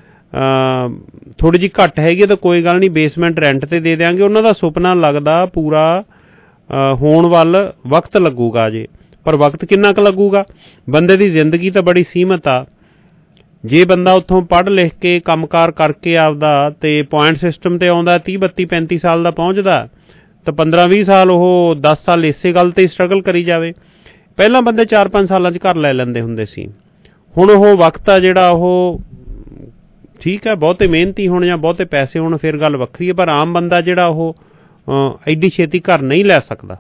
ਥੋੜ੍ਹੀ ਜਿਹੀ ਘੱਟ ਹੈਗੀ ਤਾਂ ਕੋਈ ਗੱਲ ਨਹੀਂ, ਬੇਸਮੈਂਟ ਰੈਂਟ 'ਤੇ ਦੇ ਦਿਆਂਗੇ, ਉਹਨਾਂ ਦਾ ਸੁਪਨਾ ਲੱਗਦਾ ਪੂਰਾ ਹੋਣ ਵੱਲ ਵਕਤ ਲੱਗੂਗਾ ਜੇ। ਪਰ ਵਕਤ ਕਿੰਨਾ ਕੁ ਲੱਗੂਗਾ? ਬੰਦੇ ਦੀ ਜ਼ਿੰਦਗੀ ਤਾਂ ਬੜੀ ਸੀਮਤ ਆ। ਜੇ ਬੰਦਾ ਉੱਥੋਂ ਪੜ੍ਹ ਲਿਖ ਕੇ ਕੰਮਕਾਰ ਕਰਕੇ ਆਪਦਾ ਅਤੇ ਪੁਆਇੰਟ ਸਿਸਟਮ 'ਤੇ ਆਉਂਦਾ, ਤੀਹ ਬੱਤੀ ਪੈਂਤੀ ਸਾਲ ਦਾ ਪਹੁੰਚਦਾ, ਤਾਂ ਪੰਦਰਾਂ ਵੀਹ ਸਾਲ ਉਹ ਦਸ ਸਾਲ ਇਸੇ ਗੱਲ 'ਤੇ ਸਟਰਗਲ ਕਰੀ ਜਾਵੇ। ਪਹਿਲਾਂ ਬੰਦੇ ਚਾਰ ਪੰਜ ਸਾਲਾਂ 'ਚ ਘਰ ਲੈ ਲੈਂਦੇ ਹੁੰਦੇ ਸੀ। ਹੁਣ ਉਹ ਵਕਤ ਆ ਜਿਹੜਾ ਉਹ ਠੀਕ ਹੈ, ਬਹੁਤੇ ਮਿਹਨਤੀ ਹੋਣ ਜਾਂ ਬਹੁਤੇ ਪੈਸੇ ਹੋਣ ਫਿਰ ਗੱਲ ਵੱਖਰੀ ਹੈ, ਪਰ ਆਮ ਬੰਦਾ ਜਿਹੜਾ ਉਹ ਐਡੀ ਛੇਤੀ ਘਰ ਨਹੀਂ ਲੈ ਸਕਦਾ।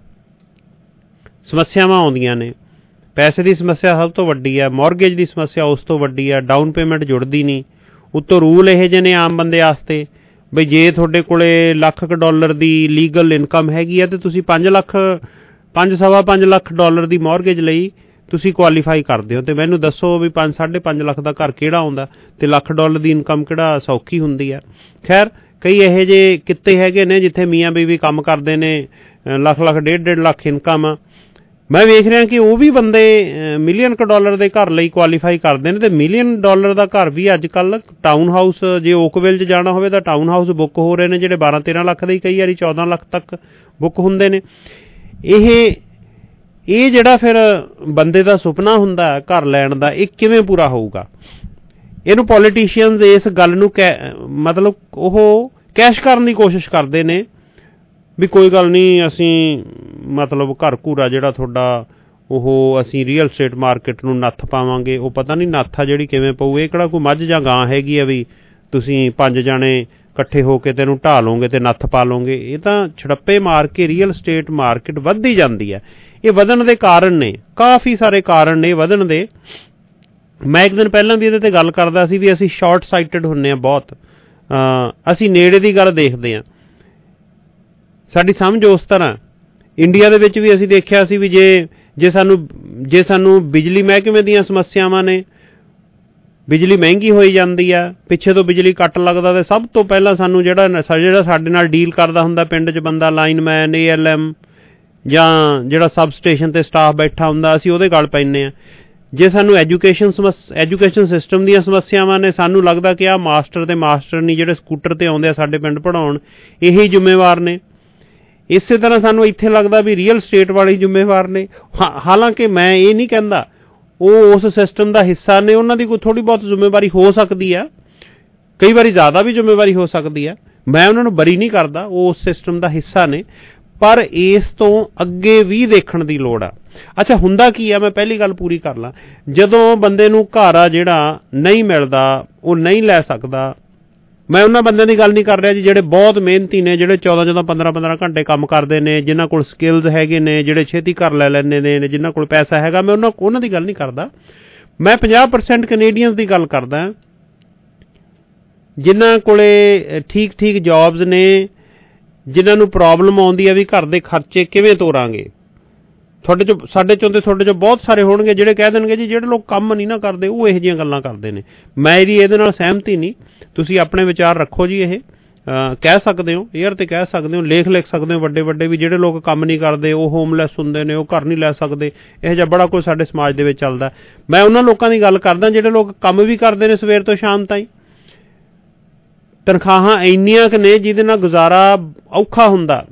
ਸਮੱਸਿਆਵਾਂ ਆਉਂਦੀਆਂ ਨੇ। ਪੈਸੇ ਦੀ ਸਮੱਸਿਆ ਸਭ ਤੋਂ ਵੱਡੀ ਹੈ, ਮੌਰਗੇਜ ਦੀ ਸਮੱਸਿਆ ਉਸ ਤੋਂ ਵੱਡੀ ਹੈ, ਡਾਊਨ ਪੇਮੈਂਟ ਜੁੜਦੀ ਨਹੀਂ। ਉੱਤੋਂ ਰੂਲ ਇਹੋ ਜਿਹੇ ਨੇ ਆਮ ਬੰਦੇ ਵਾਸਤੇ ਬਈ ਜੇ ਤੁਹਾਡੇ ਕੋਲੇ ਲੱਖ ਕੁ ਡਾਲਰ ਦੀ ਲੀਗਲ ਇਨਕਮ ਹੈਗੀ ਹੈ ਅਤੇ ਤੁਸੀਂ ਪੰਜ ਲੱਖ ਪੰਜ ਸਵਾ ਪੰਜ ਲੱਖ ਡਾਲਰ ਦੀ ਮੌਰਗੇਜ ਲਈ ਤੁਸੀਂ ਕੁਆਲੀਫਾਈ ਕਰਦੇ ਹੋ। ਅਤੇ ਮੈਨੂੰ ਦੱਸੋ ਵੀ ਪੰਜ ਸਾਢੇ ਪੰਜ ਲੱਖ ਦਾ ਘਰ ਕਿਹੜਾ ਆਉਂਦਾ ਅਤੇ ਲੱਖ ਡਾਲਰ ਦੀ ਇਨਕਮ ਕਿਹੜਾ ਸੌਖੀ ਹੁੰਦੀ ਹੈ। ਖੈਰ ਕਈ ਇਹੋ ਜਿਹੇ ਕਿੱਤੇ ਹੈਗੇ ਨੇ ਜਿੱਥੇ ਮੀਆਂ ਬੀਵੀ ਕੰਮ ਕਰਦੇ ਨੇ, ਲੱਖ ਲੱਖ ਡੇਢ ਡੇਢ ਲੱਖ ਇਨਕਮ ਆ। ਮੈਂ ਵੇਖ ਰਿਹਾ ਕਿ ਉਹ ਵੀ ਬੰਦੇ ਮਿਲੀਅਨ ਕੁ ਡਾਲਰ ਦੇ ਘਰ ਲਈ ਕੁਆਲੀਫਾਈ ਕਰਦੇ ਨੇ, ਅਤੇ ਮਿਲੀਅਨ ਡਾਲਰ ਦਾ ਘਰ ਵੀ ਅੱਜ ਕੱਲ੍ਹ ਟਾਊਨ ਹਾਊਸ, ਜੇ ਓਕਵਿਲ 'ਚ ਜਾਣਾ ਹੋਵੇ ਤਾਂ ਟਾਊਨ ਹਾਊਸ ਬੁੱਕ ਹੋ ਰਹੇ ਨੇ ਜਿਹੜੇ ਬਾਰਾਂ ਤੇਰਾਂ ਲੱਖ ਦੇ, ਕਈ ਵਾਰੀ ਚੌਦਾਂ ਲੱਖ ਤੱਕ ਬੁੱਕ ਹੁੰਦੇ ਨੇ। ਇਹ ਇਹ ਜਿਹੜਾ ਫਿਰ ਬੰਦੇ ਦਾ ਸੁਪਨਾ ਹੁੰਦਾ ਘਰ ਲੈਣ ਦਾ, ਇਹ ਕਿਵੇਂ ਪੂਰਾ ਹੋਊਗਾ? ਇਹਨੂੰ ਪੋਲੀਟੀਸ਼ੀਅਨਸ ਇਸ ਗੱਲ ਨੂੰ ਕੈ ਮਤਲਬ ਉਹ ਕੈਸ਼ ਕਰਨ ਦੀ ਕੋਸ਼ਿਸ਼ ਕਰਦੇ ਨੇ ਵੀ ਕੋਈ ਗੱਲ ਨਹੀਂ, ਅਸੀਂ ਮਤਲਬ ਘਰ ਘੂਰਾ ਜਿਹੜਾ ਤੁਹਾਡਾ ਉਹ ਅਸੀਂ ਰੀਅਲ ਸਟੇਟ ਮਾਰਕੀਟ ਨੂੰ ਨੱਥ ਪਾਵਾਂਗੇ। ਉਹ ਪਤਾ ਨਹੀਂ ਨੱਥ ਆ ਜਿਹੜੀ ਕਿਵੇਂ ਪਊ, ਇਹ ਕਿਹੜਾ ਕੋਈ ਮੱਝ ਜਾਂ ਗਾਂ ਹੈਗੀ ਆ ਵੀ ਤੁਸੀਂ ਪੰਜ ਜਾਣੇ ਇਕੱਠੇ ਹੋ ਕੇ ਤੈਨੂੰ ਢਾਹ ਲਓਗੇ ਅਤੇ ਨੱਥ ਪਾ ਲਓਗੇ। ਇਹ ਤਾਂ ਛੜੱਪੇ ਮਾਰ ਕੇ ਰੀਅਲ ਸਟੇਟ ਮਾਰਕੀਟ ਵੱਧਦੀ ਜਾਂਦੀ ਹੈ। ਇਹ ਵਧਣ ਦੇ ਕਾਰਨ ਨੇ, ਕਾਫੀ ਸਾਰੇ ਕਾਰਨ ਨੇ ਵਧਣ ਦੇ। ਮੈਂ ਇੱਕ ਦਿਨ ਪਹਿਲਾਂ ਵੀ ਇਹਦੇ 'ਤੇ ਗੱਲ ਕਰਦਾ ਸੀ ਵੀ ਅਸੀਂ ਸ਼ਾਰਟ ਸਾਈਟਡ ਹੁੰਦੇ ਹਾਂ ਬਹੁਤ, ਅਸੀਂ ਨੇੜੇ ਦੀ ਗੱਲ ਦੇਖਦੇ ਹਾਂ, ਸਾਡੀ ਸਮਝ ਉਸ ਤਰ੍ਹਾਂ। ਇੰਡੀਆ ਦੇ ਵਿੱਚ ਵੀ ਅਸੀਂ ਦੇਖਿਆ ਸੀ ਵੀ ਜੇ ਜੇ ਸਾਨੂੰ ਜੇ ਸਾਨੂੰ ਬਿਜਲੀ ਮਹਿਕਮੇ ਦੀਆਂ ਸਮੱਸਿਆਵਾਂ ਨੇ, ਬਿਜਲੀ ਮਹਿੰਗੀ ਹੋਈ ਜਾਂਦੀ ਆ, ਪਿੱਛੇ ਤੋਂ ਬਿਜਲੀ ਕੱਟ ਲੱਗਦਾ, ਅਤੇ ਸਭ ਤੋਂ ਪਹਿਲਾਂ ਸਾਨੂੰ ਜਿਹੜਾ ਜਿਹੜਾ ਸਾਡੇ ਨਾਲ ਡੀਲ ਕਰਦਾ ਹੁੰਦਾ ਪਿੰਡ 'ਚ ਬੰਦਾ, ਲਾਈਨਮੈਨ, ਏ ਐਲ ਐਮ ਜਾਂ ਜਿਹੜਾ ਸਬ ਸਟੇਸ਼ਨ 'ਤੇ ਸਟਾਫ ਬੈਠਾ ਹੁੰਦਾ, ਅਸੀਂ ਉਹਦੇ ਗਲ ਪੈਂਦੇ ਹਾਂ। ਜੇ ਸਾਨੂੰ ਐਜੂਕੇਸ਼ਨ ਸਮੱਸ ਐਜੂਕੇਸ਼ਨ ਸਿਸਟਮ ਦੀਆਂ ਸਮੱਸਿਆਵਾਂ ਨੇ, ਸਾਨੂੰ ਲੱਗਦਾ ਕਿ ਆਹ ਮਾਸਟਰ ਅਤੇ ਮਾਸਟਰਨੀ ਜਿਹੜੇ ਸਕੂਟਰ 'ਤੇ ਆਉਂਦੇ ਆ ਸਾਡੇ ਪਿੰਡ ਪੜ੍ਹਾਉਣ, ਇਹੀ ਜ਼ਿੰਮੇਵਾਰ ਨੇ। ਇਸੇ ਤਰ੍ਹਾਂ ਸਾਨੂੰ ਇੱਥੇ ਲੱਗਦਾ ਵੀ ਰੀਅਲ ਸਟੇਟ ਵਾਲੇ ਜ਼ਿੰਮੇਵਾਰ ਨੇ। ਹਾਂ, ਹਾਲਾਂਕਿ ਮੈਂ ਇਹ ਨਹੀਂ ਕਹਿੰਦਾ, ਉਹ ਉਸ ਸਿਸਟਮ ਦਾ ਹਿੱਸਾ ਨੇ, ਉਹਨਾਂ ਦੀ ਕੋਈ ਥੋੜ੍ਹੀ ਬਹੁਤ ਜ਼ਿੰਮੇਵਾਰੀ ਹੋ ਸਕਦੀ ਆ, ਕਈ ਵਾਰੀ ਜ਼ਿਆਦਾ ਵੀ ਜ਼ਿੰਮੇਵਾਰੀ ਹੋ ਸਕਦੀ ਆ, ਮੈਂ ਉਹਨਾਂ ਨੂੰ ਬਰੀ ਨਹੀਂ ਕਰਦਾ, ਉਹ ਉਸ ਸਿਸਟਮ ਦਾ ਹਿੱਸਾ ਨੇ। ਪਰ ਇਸ ਤੋਂ ਅੱਗੇ ਵੀ ਦੇਖਣ ਦੀ ਲੋੜ ਆ। ਅੱਛਾ, ਹੁੰਦਾ ਕੀ ਆ, ਮੈਂ ਪਹਿਲੀ ਗੱਲ ਪੂਰੀ ਕਰ ਲਾਂ। ਜਦੋਂ ਬੰਦੇ ਨੂੰ ਘਰ ਆ ਜਿਹੜਾ ਨਹੀਂ ਮਿਲਦਾ, ਉਹ ਨਹੀਂ ਲੈ ਸਕਦਾ, ਮੈਂ ਉਹਨਾਂ ਬੰਦਿਆਂ ਦੀ ਗੱਲ ਨਹੀਂ ਕਰ ਰਿਹਾ ਜੀ ਜਿਹੜੇ ਬਹੁਤ ਮਿਹਨਤੀ ਨੇ, ਜਿਹੜੇ ਚੌਦਾਂ ਚੌਦਾਂ ਪੰਦਰਾਂ ਪੰਦਰਾਂ ਘੰਟੇ ਕੰਮ ਕਰਦੇ ਨੇ, ਜਿਨ੍ਹਾਂ ਕੋਲ ਸਕਿੱਲਸ ਹੈਗੇ ਨੇ, ਜਿਹੜੇ ਛੇਤੀ ਘਰ ਲੈ ਲੈਂਦੇ ਨੇ, ਜਿਨ੍ਹਾਂ ਕੋਲ ਪੈਸਾ ਹੈਗਾ, ਮੈਂ ਉਹਨਾਂ ਉਹਨਾਂ ਦੀ ਗੱਲ ਨਹੀਂ ਕਰਦਾ। ਮੈਂ ਪੰਜਾਹ ਪਰਸੈਂਟ ਕੈਨੇਡੀਅਨਸ ਦੀ ਗੱਲ ਕਰਦਾ ਜਿਨ੍ਹਾਂ ਕੋਲੇ ਠੀਕ ਠੀਕ ਜੌਬਸ ਨੇ, ਜਿਨ੍ਹਾਂ ਨੂੰ ਪ੍ਰੋਬਲਮ ਆਉਂਦੀ ਹੈ ਵੀ ਘਰ ਦੇ ਖਰਚੇ ਕਿਵੇਂ ਤੋਰਾਂਗੇ। ਤੁਹਾਡੇ 'ਚੋਂ ਸਾਡੇ 'ਚੋਂ ਅਤੇ ਤੁਹਾਡੇ 'ਚੋਂ ਬਹੁਤ ਸਾਰੇ ਹੋਣਗੇ ਜਿਹੜੇ ਕਹਿ ਦੇਣਗੇ ਜੀ ਜਿਹੜੇ ਲੋਕ ਕੰਮ ਨਹੀਂ ਨਾ ਕਰਦੇ ਉਹ ਇਹੋ ਜਿਹੀਆਂ ਗੱਲਾਂ ਕਰਦੇ ਨੇ। ਮੈਂ ਇਹਦੀ ਇਹਦੇ ਨਾਲ ਸਹਿਮਤੀ ਨਹੀਂ। ਤੁਸੀਂ ਆਪਣੇ ਵਿਚਾਰ ਰੱਖੋ ਜੀ, ਇਹ ਕਹਿ ਸਕਦੇ ਹੋ, ਏਅਰ 'ਤੇ ਕਹਿ ਸਕਦੇ ਹੋ, ਲੇਖ ਲਿਖ ਸਕਦੇ ਹੋ ਵੱਡੇ ਵੱਡੇ ਵੀ ਜਿਹੜੇ ਲੋਕ ਕੰਮ ਨਹੀਂ ਕਰਦੇ ਉਹ ਹੋਮਲੈਸ ਹੁੰਦੇ ਨੇ, ਉਹ ਘਰ ਨਹੀਂ ਲੈ ਸਕਦੇ, ਇਹੋ ਜਿਹਾ ਬੜਾ ਕੁਝ ਸਾਡੇ ਸਮਾਜ ਦੇ ਵਿੱਚ ਚੱਲਦਾ। ਮੈਂ ਉਹਨਾਂ ਲੋਕਾਂ ਦੀ ਗੱਲ ਕਰਦਾ ਜਿਹੜੇ ਲੋਕ ਕੰਮ ਵੀ ਕਰਦੇ ਨੇ ਸਵੇਰ ਤੋਂ ਸ਼ਾਮ ਤਾਈਂ, ਤਨਖਾਹਾਂ ਇੰਨੀਆਂ ਕੁ ਨੇ ਜਿਹਦੇ ਨਾਲ ਗੁਜ਼ਾਰਾ ਔਖਾ ਹੁੰਦਾ,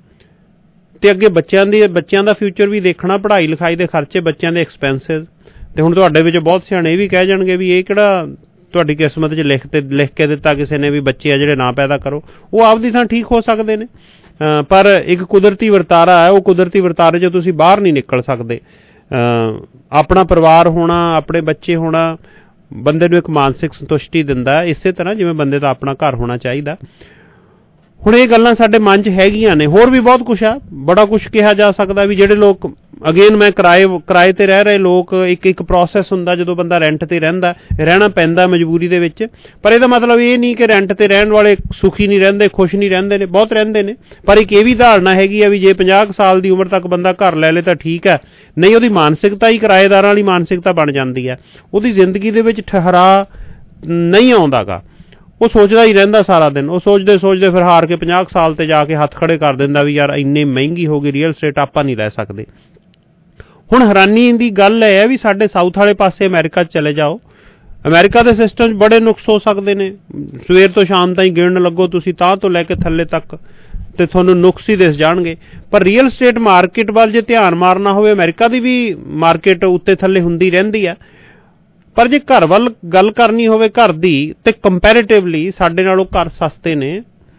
ਅਤੇ ਅੱਗੇ ਬੱਚਿਆਂ ਦੀ ਬੱਚਿਆਂ ਦਾ ਫਿਊਚਰ ਵੀ ਦੇਖਣਾ, ਪੜ੍ਹਾਈ ਲਿਖਾਈ ਦੇ ਖਰਚੇ, ਬੱਚਿਆਂ ਦੇ ਐਕਸਪੈਂਸਿਸ। ਅਤੇ ਹੁਣ ਤੁਹਾਡੇ ਵਿੱਚ ਬਹੁਤ ਸਿਆਣੇ ਇਹ ਵੀ ਕਹਿ ਜਾਣਗੇ ਵੀ ਇਹ ਕਿਹੜਾ ਤੁਹਾਡੀ ਕਿਸਮਤ 'ਚ ਲਿਖ ਤੇ ਲਿਖ ਕੇ ਦਿੱਤਾ ਕਿਸੇ ਨੇ ਵੀ ਬੱਚੇ ਆ ਜਿਹੜੇ ਨਾ ਪੈਦਾ ਕਰੋ। ਉਹ ਆਪਦੀ ਥਾਂ ਠੀਕ ਹੋ ਸਕਦੇ ਨੇ, ਪਰ ਇੱਕ ਕੁਦਰਤੀ ਵਰਤਾਰਾ ਹੈ, ਉਹ ਕੁਦਰਤੀ ਵਰਤਾਰੇ 'ਚੋਂ ਤੁਸੀਂ ਬਾਹਰ ਨਹੀਂ ਨਿਕਲ ਸਕਦੇ। ਆਪਣਾ ਪਰਿਵਾਰ ਹੋਣਾ, ਆਪਣੇ ਬੱਚੇ ਹੋਣਾ ਬੰਦੇ ਨੂੰ ਇੱਕ ਮਾਨਸਿਕ ਸੰਤੁਸ਼ਟੀ ਦਿੰਦਾ, ਇਸੇ ਤਰ੍ਹਾਂ ਜਿਵੇਂ ਬੰਦੇ ਦਾ ਆਪਣਾ ਘਰ ਹੋਣਾ ਚਾਹੀਦਾ। ਹੁਣ ਇਹ ਗੱਲਾਂ ਸਾਡੇ ਮਨ 'ਚ ਹੈਗੀਆਂ ਨੇ। ਹੋਰ ਵੀ ਬਹੁਤ ਕੁਛ ਆ, ਬੜਾ ਕੁਛ ਕਿਹਾ ਜਾ ਸਕਦਾ ਵੀ ਜਿਹੜੇ ਲੋਕ ਅਗੇਨ ਮੈਂ ਕਿਰਾਏ ਕਿਰਾਏ ਤੇ ਰਹਿ ਰਹੇ ਲੋਕ, ਇੱਕ ਇੱਕ ਪ੍ਰੋਸੈਸ ਹੁੰਦਾ ਜਦੋਂ ਬੰਦਾ ਰੈਂਟ ਤੇ ਰਹਿੰਦਾ, ਰਹਿਣਾ ਪੈਂਦਾ ਮਜਬੂਰੀ ਦੇ ਵਿੱਚ। ਪਰ ਇਹਦਾ ਮਤਲਬ ਇਹ ਨਹੀਂ ਕਿ ਰੈਂਟ ਤੇ ਰਹਿਣ ਵਾਲੇ ਸੁਖੀ ਨਹੀਂ ਰਹਿੰਦੇ, ਖੁਸ਼ ਨਹੀਂ ਰਹਿੰਦੇ ਨੇ, ਬਹੁਤ ਰਹਿੰਦੇ ਨੇ। ਪਰ ਇੱਕ ਇਹ ਵੀ ਧਾਰਨਾ ਹੈਗੀ ਆ ਵੀ ਜੇ ਪੰਜਾਹ ਕੁ ਸਾਲ ਦੀ ਉਮਰ ਤੱਕ ਬੰਦਾ ਘਰ ਲੈ ਲੇ ਤਾਂ ਠੀਕ ਹੈ, ਨਹੀਂ ਉਹਦੀ ਮਾਨਸਿਕਤਾ ਹੀ ਕਿਰਾਏਦਾਰਾਂ ਵਾਲੀ ਮਾਨਸਿਕਤਾ ਬਣ ਜਾਂਦੀ ਹੈ। ਉਹਦੀ ਜ਼ਿੰਦਗੀ ਦੇ ਵਿੱਚ ਠਹਿਰਾ ਨਹੀਂ ਆਉਂਦਾ ਗਾ, ਉਹ ਸੋਚਦਾ ਹੀ ਰਹਿੰਦਾ ਸਾਰਾ ਦਿਨ। ਉਹ ਸੋਚਦੇ ਸੋਚਦੇ ਫਿਰ ਹਾਰ ਕੇ ਪੰਜਾਹ ਕੁ ਸਾਲ ਤੇ ਜਾ ਕੇ ਹੱਥ ਖੜੇ ਕਰ ਦਿੰਦਾ ਵੀ ਯਾਰ ਇੰਨੀ ਮਹਿੰਗੀ ਹੋ ਗਈ ਰੀਅਲ ਸਟੇਟ, ਆਪਾਂ ਨਹੀਂ ਲੈ ਸਕਦੇ। ਹੁਣ ਹੈਰਾਨੀ ਦੀ ਗੱਲ ਇਹ ਹੈ ਵੀ ਸਾਡੇ ਸਾਊਥ ਵਾਲੇ ਪਾਸੇ ਅਮਰੀਕਾ 'ਚ ਚਲੇ ਜਾਓ, ਅਮਰੀਕਾ ਦੇ ਸਿਸਟਮ 'ਚ ਬੜੇ ਨੁਕਸ ਹੋ ਸਕਦੇ ਨੇ। ਸਵੇਰ ਤੋਂ ਸ਼ਾਮ ਤਾਈਂ ਗਿਣਨ ਲੱਗੋ ਤੁਸੀਂ, ਤਾਂ ਤੋਂ ਲੈ ਕੇ ਥੱਲੇ ਤੱਕ, ਤੇ ਤੁਹਾਨੂੰ ਨੁਕਸ ਹੀ ਦਿਸ ਜਾਣਗੇ। ਪਰ ਰੀਅਲ ਸਟੇਟ ਮਾਰਕੀਟ ਵੱਲ ਜੇ ਧਿਆਨ ਮਾਰਨਾ ਹੋਵੇ, ਅਮਰੀਕਾ ਦੀ ਵੀ ਮਾਰਕੀਟ ਉੱਤੇ ਥੱਲੇ ਹੁੰਦੀ ਰਹਿੰਦੀ ਹੈ। ਪਰ ਜੇ ਘਰ ਵੱਲ ਗੱਲ ਕਰਨੀ ਹੋਵੇ ਘਰ ਦੀ, ਤੇ ਕੰਪੈਰੇਟਿਵਲੀ ਸਾਡੇ ਨਾਲੋਂ ਘਰ ਸਸਤੇ ਨੇ।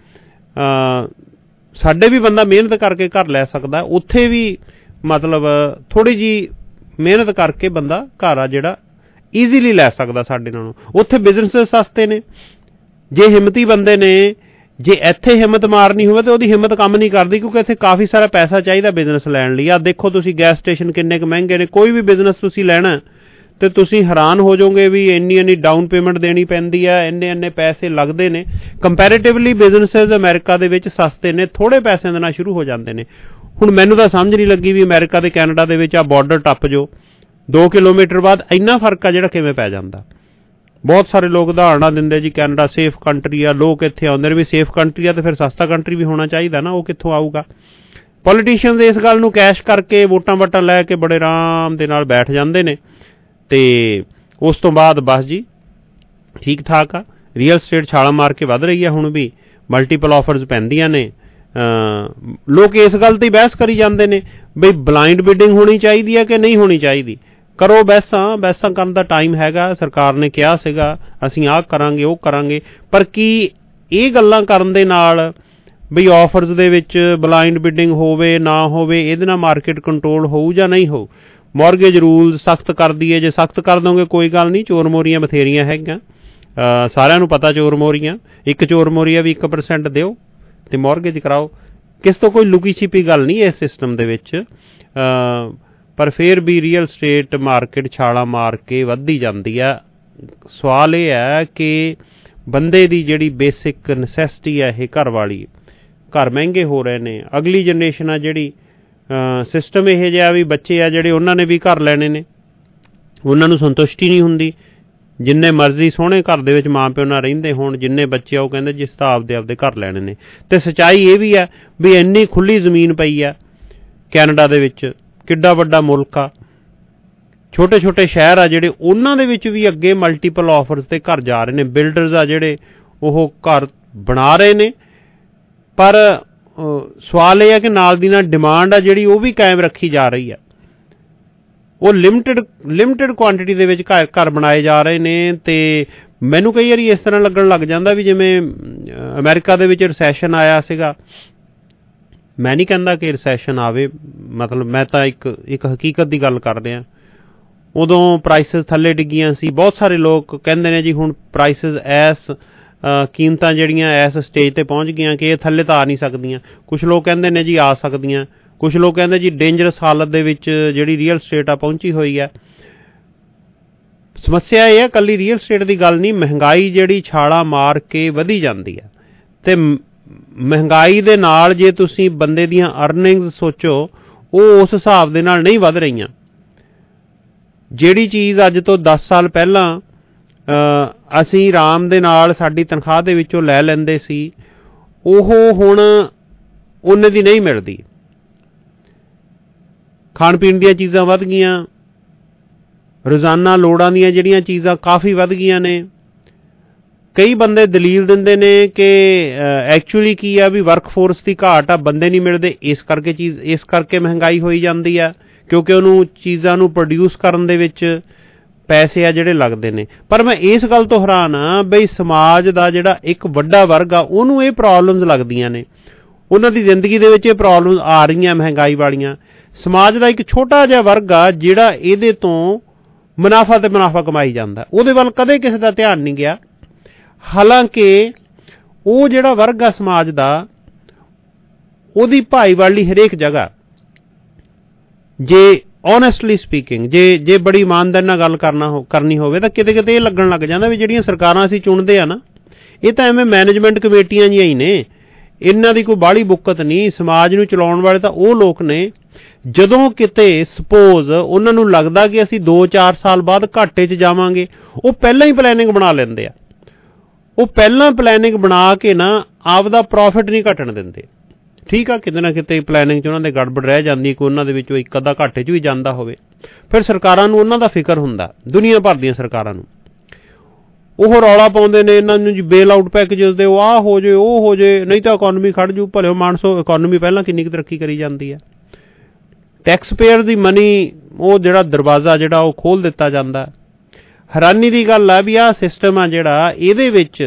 ਸਾਡੇ ਵੀ ਬੰਦਾ ਮਿਹਨਤ ਕਰਕੇ ਘਰ ਲੈ ਸਕਦਾ, ਉੱਥੇ ਵੀ ਮਤਲਬ ਥੋੜ੍ਹੀ ਜਿਹੀ ਮਿਹਨਤ ਕਰਕੇ ਬੰਦਾ ਘਰ ਆ ਜਿਹੜਾ ਈਜ਼ੀਲੀ ਲੈ ਸਕਦਾ ਸਾਡੇ ਨਾਲੋਂ। ਉੱਥੇ ਬਿਜ਼ਨਸ ਸਸਤੇ ਨੇ। ਜੇ ਹਿੰਮਤੀ ਬੰਦੇ ਨੇ, ਜੇ ਇੱਥੇ ਹਿੰਮਤ ਮਾਰਨੀ ਹੋਵੇ ਤਾਂ ਉਹਦੀ ਹਿੰਮਤ ਕੰਮ ਨਹੀਂ ਕਰਦੀ, ਕਿਉਂਕਿ ਇੱਥੇ ਕਾਫੀ ਸਾਰਾ ਪੈਸਾ ਚਾਹੀਦਾ ਬਿਜ਼ਨਸ ਲੈਣ ਲਈ। ਆਹ ਦੇਖੋ ਤੁਸੀਂ ਗੈਸ ਸਟੇਸ਼ਨ ਕਿੰਨੇ ਕੁ ਮਹਿੰਗੇ ਨੇ। ਕੋਈ ਵੀ ਬਿਜ਼ਨਸ ਤੁਸੀਂ ਲੈਣਾ ਤੇ ਤੁਸੀਂ ਹੈਰਾਨ ਹੋ ਜਾਓਗੇ ਵੀ ਇੰਨੀ ਇੰਨੀ ਡਾਊਨ ਪੇਮੈਂਟ ਦੇਣੀ ਪੈਂਦੀ ਹੈ, ਇੰਨੇ ਇੰਨੇ ਪੈਸੇ ਲੱਗਦੇ ਨੇ। ਕੰਪੈਰੇਟਿਵਲੀ ਬਿਜ਼ਨਸਿਸ ਅਮਰੀਕਾ ਦੇ ਵਿੱਚ ਸਸਤੇ ਨੇ, ਥੋੜ੍ਹੇ ਪੈਸਿਆਂ ਦੇ ਨਾਲ ਸ਼ੁਰੂ ਹੋ ਜਾਂਦੇ ਨੇ। ਹੁਣ ਮੈਨੂੰ ਤਾਂ ਸਮਝ ਨਹੀਂ ਲੱਗੀ ਵੀ ਅਮਰੀਕਾ ਤੇ ਕੈਨੇਡਾ ਦੇ ਵਿੱਚ ਆ ਬਾਰਡਰ ਟੱਪ ਜੋ ਦੋ ਕਿਲੋਮੀਟਰ ਬਾਅਦ ਇੰਨਾ ਫਰਕ ਆ ਜਿਹੜਾ ਕਿਵੇਂ ਪੈ ਜਾਂਦਾ। ਬਹੁਤ ਸਾਰੇ ਲੋਕ ਉਦਾਹਰਨਾਂ ਦਿੰਦੇ ਜੀ ਕੈਨੇਡਾ ਸੇਫ ਕੰਟਰੀ ਆ, ਲੋਕ ਇੱਥੇ ਆਉਂਦੇ ਨੇ ਵੀ ਸੇਫ ਕੰਟਰੀ ਆ ਤੇ ਫਿਰ ਸਸਤਾ ਕੰਟਰੀ ਵੀ ਹੋਣਾ ਚਾਹੀਦਾ ਨਾ, ਉਹ ਕਿੱਥੋਂ ਆਊਗਾ। ਪੋਲੀਟੀਸ਼ੀਅਨਸ ਇਸ ਗੱਲ ਨੂੰ ਕੈਸ਼ ਕਰਕੇ ਵੋਟਾਂ ਵਟਾਂ ਲੈ ਕੇ ਬੜੇ ਆਰਾਮ ਦੇ ਨਾਲ ਬੈਠ ਜਾਂਦੇ ਨੇ, ਤੇ ਉਸ ਤੋਂ ਬਾਅਦ ਬਸ ਜੀ ਠੀਕ ਠਾਕ ਆ। ਰੀਅਲ ਸਟੇਟ ਛਾਲਾਂ ਮਾਰ ਕੇ ਵੱਧ ਰਹੀ ਹੈ, ਹੁਣ ਵੀ ਮਲਟੀਪਲ ਆਫਰਸ ਪੈਂਦੀਆਂ ਨੇ। ਲੋਕ ਇਸ ਗੱਲ 'ਤੇ ਬਹਿਸ ਕਰੀ ਜਾਂਦੇ ਨੇ ਬਈ ਬਲਾਈਂਡ ਬਿਡਿੰਗ ਹੋਣੀ ਚਾਹੀਦੀ ਹੈ ਕਿ ਨਹੀਂ ਹੋਣੀ ਚਾਹੀਦੀ। ਕਰੋ ਬਹਿਸਾਂ, ਬਹਿਸਾਂ ਕਰਨ ਦਾ ਟਾਈਮ ਹੈਗਾ। ਸਰਕਾਰ ਨੇ ਕਿਹਾ ਸੀਗਾ ਅਸੀਂ ਆਹ ਕਰਾਂਗੇ ਉਹ ਕਰਾਂਗੇ, ਪਰ ਕੀ ਇਹ ਗੱਲਾਂ ਕਰਨ ਦੇ ਨਾਲ ਬਈ ਆਫਰਸ ਦੇ ਵਿੱਚ ਬਲਾਈਂਡ ਬਿਡਿੰਗ ਹੋਵੇ ਨਾ ਹੋਵੇ, ਇਹਦੇ ਨਾਲ ਮਾਰਕੀਟ ਕੰਟਰੋਲ ਹੋਊ ਜਾਂ ਨਹੀਂ ਹੋਊ। ਮੌਰਗੇਜ ਰੂਲ ਸਖਤ ਕਰ ਦਈਏ, ਜੇ ਸਖਤ ਕਰ ਦੋਗੇ ਕੋਈ ਗੱਲ ਨਹੀਂ, ਚੋਰ ਮੋਰੀਆਂ ਬਥੇਰੀਆਂ ਹੈਗੀਆਂ, ਸਾਰਿਆਂ ਨੂੰ ਪਤਾ ਚੋਰ ਮੋਰੀਆਂ। ਇੱਕ ਚੋਰ ਮੋਰੀਆ ਵੀ ਇੱਕ ਪਰਸੈਂਟ ਦਿਓ ਤੇ ਮੌਰਗੇਜ ਕਰਾਓ। ਕਿਸ ਤੋਂ ਕੋਈ ਲੁਕੀ ਛਿਪੀ ਗੱਲ ਨਹੀਂ ਇਸ ਸਿਸਟਮ ਦੇ ਵਿੱਚ। ਪਰ ਫਿਰ ਵੀ ਰੀਅਲ ਸਟੇਟ ਮਾਰਕੀਟ ਛਾਲਾਂ ਮਾਰ ਕੇ ਵੱਧਦੀ ਜਾਂਦੀ ਆ। ਸਵਾਲ ਇਹ ਹੈ ਕਿ ਬੰਦੇ ਦੀ ਜਿਹੜੀ ਬੇਸਿਕ ਨਸੈਸਿਟੀ ਹੈ ਇਹ ਘਰ ਵਾਲੀ, ਘਰ ਮਹਿੰਗੇ ਹੋ ਰਹੇ ਨੇ। ਅਗਲੀ ਜਨਰੇਸ਼ਨ ਆ ਜਿਹੜੀ, ਸਿਸਟਮ ਇਹ ਜਿਹਾ ਵੀ ਬੱਚੇ ਆ ਜਿਹੜੇ ਉਹਨਾਂ ਨੇ ਵੀ ਘਰ ਲੈਣੇ ਨੇ, ਉਹਨਾਂ ਨੂੰ ਸੰਤੁਸ਼ਟੀ ਨਹੀਂ ਹੁੰਦੀ। ਜਿੰਨੇ ਮਰਜ਼ੀ ਸੋਹਣੇ ਘਰ ਦੇ ਵਿੱਚ ਮਾਂ ਪਿਓ ਨਾਲ ਰਹਿੰਦੇ ਹੋਣ, ਜਿੰਨੇ ਬੱਚੇ ਆ ਉਹ ਕਹਿੰਦੇ ਜਿਸ ਤਾਂ ਆਪਦੇ ਆਪਦੇ ਘਰ ਲੈਣੇ ਨੇ। ਤੇ ਸੱਚਾਈ ਇਹ ਵੀ ਹੈ ਵੀ ਇੰਨੀ ਖੁੱਲੀ ਜ਼ਮੀਨ ਪਈ ਆ ਕੈਨੇਡਾ ਦੇ ਵਿੱਚ, ਕਿੱਡਾ ਵੱਡਾ ਮੁਲਕ ਆ, ਛੋਟੇ ਛੋਟੇ ਸ਼ਹਿਰ ਆ ਜਿਹੜੇ, ਉਹਨਾਂ ਦੇ ਵਿੱਚ ਵੀ ਅੱਗੇ ਮਲਟੀਪਲ ਆਫਰਸ ਤੇ ਘਰ ਜਾ ਰਹੇ ਨੇ। ਬਿਲਡਰਸ ਆ ਜਿਹੜੇ ਉਹ ਘਰ ਬਣਾ ਰਹੇ ਨੇ, ਪਰ ਸਵਾਲ ਇਹ ਹੈ ਕਿ ਨਾਲ ਦੀ ਨਾਲ ਡਿਮਾਂਡ ਆ ਜਿਹੜੀ ਉਹ ਵੀ ਕਾਇਮ ਰੱਖੀ ਜਾ ਰਹੀ ਆ। ਉਹ ਲਿਮਟਿਡ ਲਿਮਟਿਡ ਕੁਆਂਟਿਟੀ ਦੇ ਵਿੱਚ ਘਰ ਘਰ ਬਣਾਏ ਜਾ ਰਹੇ ਨੇ। ਤੇ ਮੈਨੂੰ ਕਈ ਵਾਰੀ ਇਸ ਤਰ੍ਹਾਂ ਲੱਗਣ ਲੱਗ ਜਾਂਦਾ ਵੀ ਜਿਵੇਂ ਅਮਰੀਕਾ ਦੇ ਵਿੱਚ ਰਿਸੈਸ਼ਨ ਆਇਆ ਸੀਗਾ। ਮੈਂ ਨਹੀਂ ਕਹਿੰਦਾ ਕਿ ਰਿਸੈਸ਼ਨ ਆਵੇ, ਮਤਲਬ ਮੈਂ ਤਾਂ ਇੱਕ ਇੱਕ ਹਕੀਕਤ ਦੀ ਗੱਲ ਕਰ ਰਿਹਾ। ਉਦੋਂ ਪ੍ਰਾਈਸਿਸ ਥੱਲੇ ਡਿੱਗੀਆਂ ਸੀ। ਬਹੁਤ ਸਾਰੇ ਲੋਕ ਕਹਿੰਦੇ ਨੇ ਜੀ ਹੁਣ ਪ੍ਰਾਈਸਿਸ ਐਸ ਕੀਮਤਾਂ ਜਿਹੜੀਆਂ ਇਸ ਸਟੇਜ ਤੇ ਪਹੁੰਚ ਗਈਆਂ ਕਿ ਇਹ ਥੱਲੇ ਤਾਂ ਆ ਨਹੀਂ ਸਕਦੀਆਂ। ਕੁਛ ਲੋਕ ਕਹਿੰਦੇ ਨੇ ਜੀ ਆ ਸਕਦੀਆਂ, ਕੁਛ ਲੋਕ ਕਹਿੰਦੇ ਜੀ ਡੇਂਜਰਸ ਹਾਲਤ ਦੇ ਵਿੱਚ ਜਿਹੜੀ ਰੀਅਲ ਸਟੇਟ ਆ ਪਹੁੰਚੀ ਹੋਈ ਹੈ। ਸਮੱਸਿਆ ਇਹ ਹੈ ਇਕੱਲੀ ਰੀਅਲ ਸਟੇਟ ਦੀ ਗੱਲ ਨਹੀਂ, ਮਹਿੰਗਾਈ ਜਿਹੜੀ ਛਾਲਾਂ ਮਾਰ ਕੇ ਵਧੀ ਜਾਂਦੀ ਹੈ। ਤੇ ਮਹਿੰਗਾਈ ਦੇ ਨਾਲ ਜੇ ਤੁਸੀਂ ਬੰਦੇ ਦੀਆਂ ਅਰਨਿੰਗਸ ਸੋਚੋ, ਉਹ ਉਸ ਹਿਸਾਬ ਦੇ ਨਾਲ ਨਹੀਂ ਵੱਧ ਰਹੀਆਂ। ਜਿਹੜੀ ਚੀਜ਼ ਅੱਜ ਤੋਂ ਦਸ ਸਾਲ ਪਹਿਲਾਂ ਅਸੀਂ ਆਰਾਮ ਦੇ ਨਾਲ ਸਾਡੀ ਤਨਖਾਹ ਦੇ ਵਿੱਚੋਂ ਲੈ ਲੈਂਦੇ ਸੀ, ਉਹ ਹੁਣ ਉਹਨੇ ਦੀ ਨਹੀਂ ਮਿਲਦੀ। ਖਾਣ ਪੀਣ ਦੀਆਂ ਚੀਜ਼ਾਂ ਵੱਧ ਗਈਆਂ, ਰੋਜ਼ਾਨਾ ਲੋੜਾਂ ਦੀਆਂ ਜਿਹੜੀਆਂ ਚੀਜ਼ਾਂ ਕਾਫੀ ਵੱਧ ਗਈਆਂ ਨੇ। ਕਈ ਬੰਦੇ ਦਲੀਲ ਦਿੰਦੇ ਨੇ ਕਿ ਐਕਚੁਅਲੀ ਕੀ ਆ ਵੀ ਵਰਕ ਫੋਰਸ ਦੀ ਘਾਟ ਆ, ਬੰਦੇ ਨਹੀਂ ਮਿਲਦੇ, ਇਸ ਕਰਕੇ ਚੀਜ਼ ਇਸ ਕਰਕੇ ਮਹਿੰਗਾਈ ਹੋਈ ਜਾਂਦੀ ਆ, ਕਿਉਂਕਿ ਉਹਨੂੰ ਚੀਜ਼ਾਂ ਨੂੰ ਪ੍ਰੋਡਿਊਸ ਕਰਨ ਦੇ ਵਿੱਚ ਪੈਸੇ ਆ ਜਿਹੜੇ ਲੱਗਦੇ ਨੇ। ਪਰ ਮੈਂ ਇਸ ਗੱਲ ਤੋਂ ਹੈਰਾਨ ਆ ਬਈ ਸਮਾਜ ਦਾ ਜਿਹੜਾ ਇੱਕ ਵੱਡਾ ਵਰਗ ਆ ਉਹਨੂੰ ਇਹ ਪ੍ਰੋਬਲਮਸ ਲੱਗਦੀਆਂ ਨੇ, ਉਹਨਾਂ ਦੀ ਜ਼ਿੰਦਗੀ ਦੇ ਵਿੱਚ ਇਹ ਪ੍ਰੋਬਲਮਸ ਆ ਰਹੀਆਂ ਮਹਿੰਗਾਈ ਵਾਲੀਆਂ। ਸਮਾਜ ਦਾ ਇੱਕ ਛੋਟਾ ਜਿਹਾ ਵਰਗ ਆ ਜਿਹੜਾ ਇਹਦੇ ਤੋਂ ਮੁਨਾਫਾ ਤੇ ਮੁਨਾਫਾ ਕਮਾਈ ਜਾਂਦਾ, ਉਹਦੇ ਵੱਲ ਕਦੇ ਕਿਸੇ ਦਾ ਧਿਆਨ ਨਹੀਂ ਗਿਆ। ਹਾਲਾਂਕਿ ਉਹ ਜਿਹੜਾ ਵਰਗ ਆ ਸਮਾਜ ਦਾ, ਉਹਦੀ ਭਾਈਵਾਲੀ ਹਰੇਕ ਜਗ੍ਹਾ, ਜੇ ਓਨੈਸਟਲੀ ਸਪੀਕਿੰਗ, ਜੇ ਜੇ ਬੜੀ ਇਮਾਨਦਾਰੀ ਨਾਲ ਗੱਲ ਕਰਨਾ ਹੋ ਕਰਨੀ ਹੋਵੇ ਤਾਂ ਕਿਤੇ ਕਿਤੇ ਇਹ ਲੱਗਣ ਲੱਗ ਜਾਂਦਾ ਵੀ ਜਿਹੜੀਆਂ ਸਰਕਾਰਾਂ ਅਸੀਂ ਚੁਣਦੇ ਆ ਨਾ, ਇਹ ਤਾਂ ਐਵੇਂ ਮੈਨੇਜਮੈਂਟ ਕਮੇਟੀਆਂ ਜਿਹੀਆਂ ਹੀ ਨੇ, ਇਹਨਾਂ ਦੀ ਕੋਈ ਬਾਹਲੀ ਬੁੱਕਤ ਨਹੀਂ। ਸਮਾਜ ਨੂੰ ਚਲਾਉਣ ਵਾਲੇ ਤਾਂ ਉਹ ਲੋਕ ਨੇ, ਜਦੋਂ ਕਿਤੇ ਸਪੋਜ਼ ਉਹਨਾਂ ਨੂੰ ਲੱਗਦਾ ਕਿ ਅਸੀਂ ਦੋ ਚਾਰ ਸਾਲ ਬਾਅਦ ਘਾਟੇ 'ਚ ਜਾਵਾਂਗੇ, ਉਹ ਪਹਿਲਾਂ ਹੀ ਪਲੈਨਿੰਗ ਬਣਾ ਲੈਂਦੇ ਆ। ਉਹ ਪਹਿਲਾਂ ਪਲੈਨਿੰਗ ਬਣਾ ਕੇ ਨਾ ਆਪਦਾ ਪ੍ਰੋਫਿਟ ਨਹੀਂ ਘਟਣ ਦਿੰਦੇ। ਠੀਕ ਆ, ਕਿਤੇ ਨਾ ਕਿਤੇ ਪਲੈਨਿੰਗ 'ਚ ਉਹਨਾਂ ਦੇ ਗੜਬੜ ਰਹਿ ਜਾਂਦੀ, ਕਿ ਉਹਨਾਂ ਦੇ ਵਿੱਚੋਂ ਇੱਕ ਅੱਧਾ ਘਾਟੇ 'ਚ ਵੀ ਜਾਂਦਾ ਹੋਵੇ। ਫਿਰ ਸਰਕਾਰਾਂ ਨੂੰ ਉਹਨਾਂ ਦਾ ਫਿਕਰ ਹੁੰਦਾ, ਦੁਨੀਆ ਭਰ ਦੀਆਂ ਸਰਕਾਰਾਂ ਨੂੰ। ਉਹ ਰੌਲਾ ਪਾਉਂਦੇ ਨੇ ਇਹਨਾਂ ਨੂੰ ਜੀ, ਬੇਲ ਆਊਟ ਪੈਕੇਜਸ ਦੇ, ਉਹ ਆਹ ਹੋ ਜੇ, ਉਹ ਹੋ ਜੇ, ਨਹੀਂ ਤਾਂ ਇਕੋਨਮੀ ਖੜ ਜੂ। ਭਲਿਓ ਮਾਨਸੋ, ਇਕੋਨਮੀ ਪਹਿਲਾਂ ਕਿੰਨੀ ਕੁ ਤਰੱਕੀ ਕਰੀ ਜਾਂਦੀ ਆ। ਟੈਕਸ ਪੇਅਰ ਦੀ ਮਨੀ, ਉਹ ਜਿਹੜਾ ਦਰਵਾਜ਼ਾ ਜਿਹੜਾ ਉਹ ਖੋਲ੍ਹ ਦਿੱਤਾ ਜਾਂਦਾ। ਹੈਰਾਨੀ ਦੀ ਗੱਲ ਆ ਵੀ ਆਹ ਸਿਸਟਮ ਆ ਜਿਹੜਾ, ਇਹਦੇ ਵਿੱਚ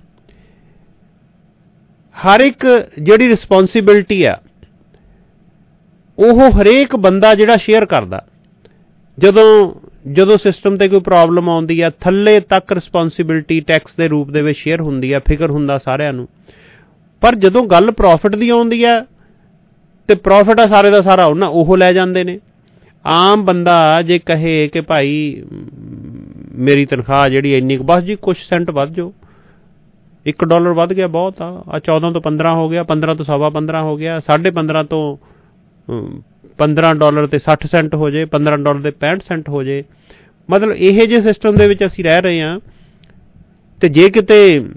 ਹਰ ਇੱਕ ਜਿਹੜੀ ਰਿਸਪੌਂਸਿਬਿਲਟੀ ਆ ਉਹ ਹਰੇਕ ਬੰਦਾ ਜਿਹੜਾ ਸ਼ੇਅਰ ਕਰਦਾ। ਜਦੋਂ ਜਦੋਂ ਸਿਸਟਮ ਤੇ ਕੋਈ ਪ੍ਰੋਬਲਮ ਆਉਂਦੀ ਆ, ਥੱਲੇ ਤੱਕ ਰਿਸਪੌਂਸਿਬਿਲਟੀ ਟੈਕਸ ਦੇ ਰੂਪ ਦੇ ਵਿੱਚ ਸ਼ੇਅਰ ਹੁੰਦੀ ਆ, ਫਿਕਰ ਹੁੰਦਾ ਸਾਰਿਆਂ ਨੂੰ। ਪਰ ਜਦੋਂ ਗੱਲ ਪ੍ਰੋਫਿਟ ਦੀ ਆਉਂਦੀ ਆ ਤੇ ਪ੍ਰੋਫਿਟ ਆ ਸਾਰੇ ਦਾ ਸਾਰਾ ਉਹਨਾਂ ਉਹ ਲੈ ਜਾਂਦੇ ਨੇ। ਆਮ ਬੰਦਾ ਜੇ ਕਹੇ ਕਿ ਭਾਈ ਮੇਰੀ ਤਨਖਾਹ ਜਿਹੜੀ ਇੰਨੀ ਕੁ, ਬਸ ਜੀ ਕੁਛ ਸੈਂਟ ਵੱਧ ਜਾਓ, ਇੱਕ ਡਾਲਰ ਵੱਧ ਗਿਆ ਬਹੁਤ ਆ, ਆ ਚੌਦਾਂ ਤੋਂ ਪੰਦਰਾਂ ਹੋ ਗਿਆ, ਪੰਦਰਾਂ ਤੋਂ ਸਵਾ ਪੰਦਰਾਂ ਹੋ ਗਿਆ, ਸਾਢੇ ਪੰਦਰਾਂ ਤੋਂ ਪੰਦਰਾਂ ਡਾਲਰ ਤੇ ਸੱਠ ਸੈਂਟ ਹੋ ਜੇ, ਪੰਦਰਾਂ ਡਾਲਰ ਤੇ ਪੈਂਹਠ ਸੈਂਟ ਹੋ ਜੇ। ਮਤਲਬ ਇਹੋ ਜਿਹੇ ਸਿਸਟਮ ਦੇ ਵਿੱਚ ਅਸੀਂ ਰਹਿ ਰਹੇ ਹਾਂ। ਤੇ ਜੇ ਕਿਤੇ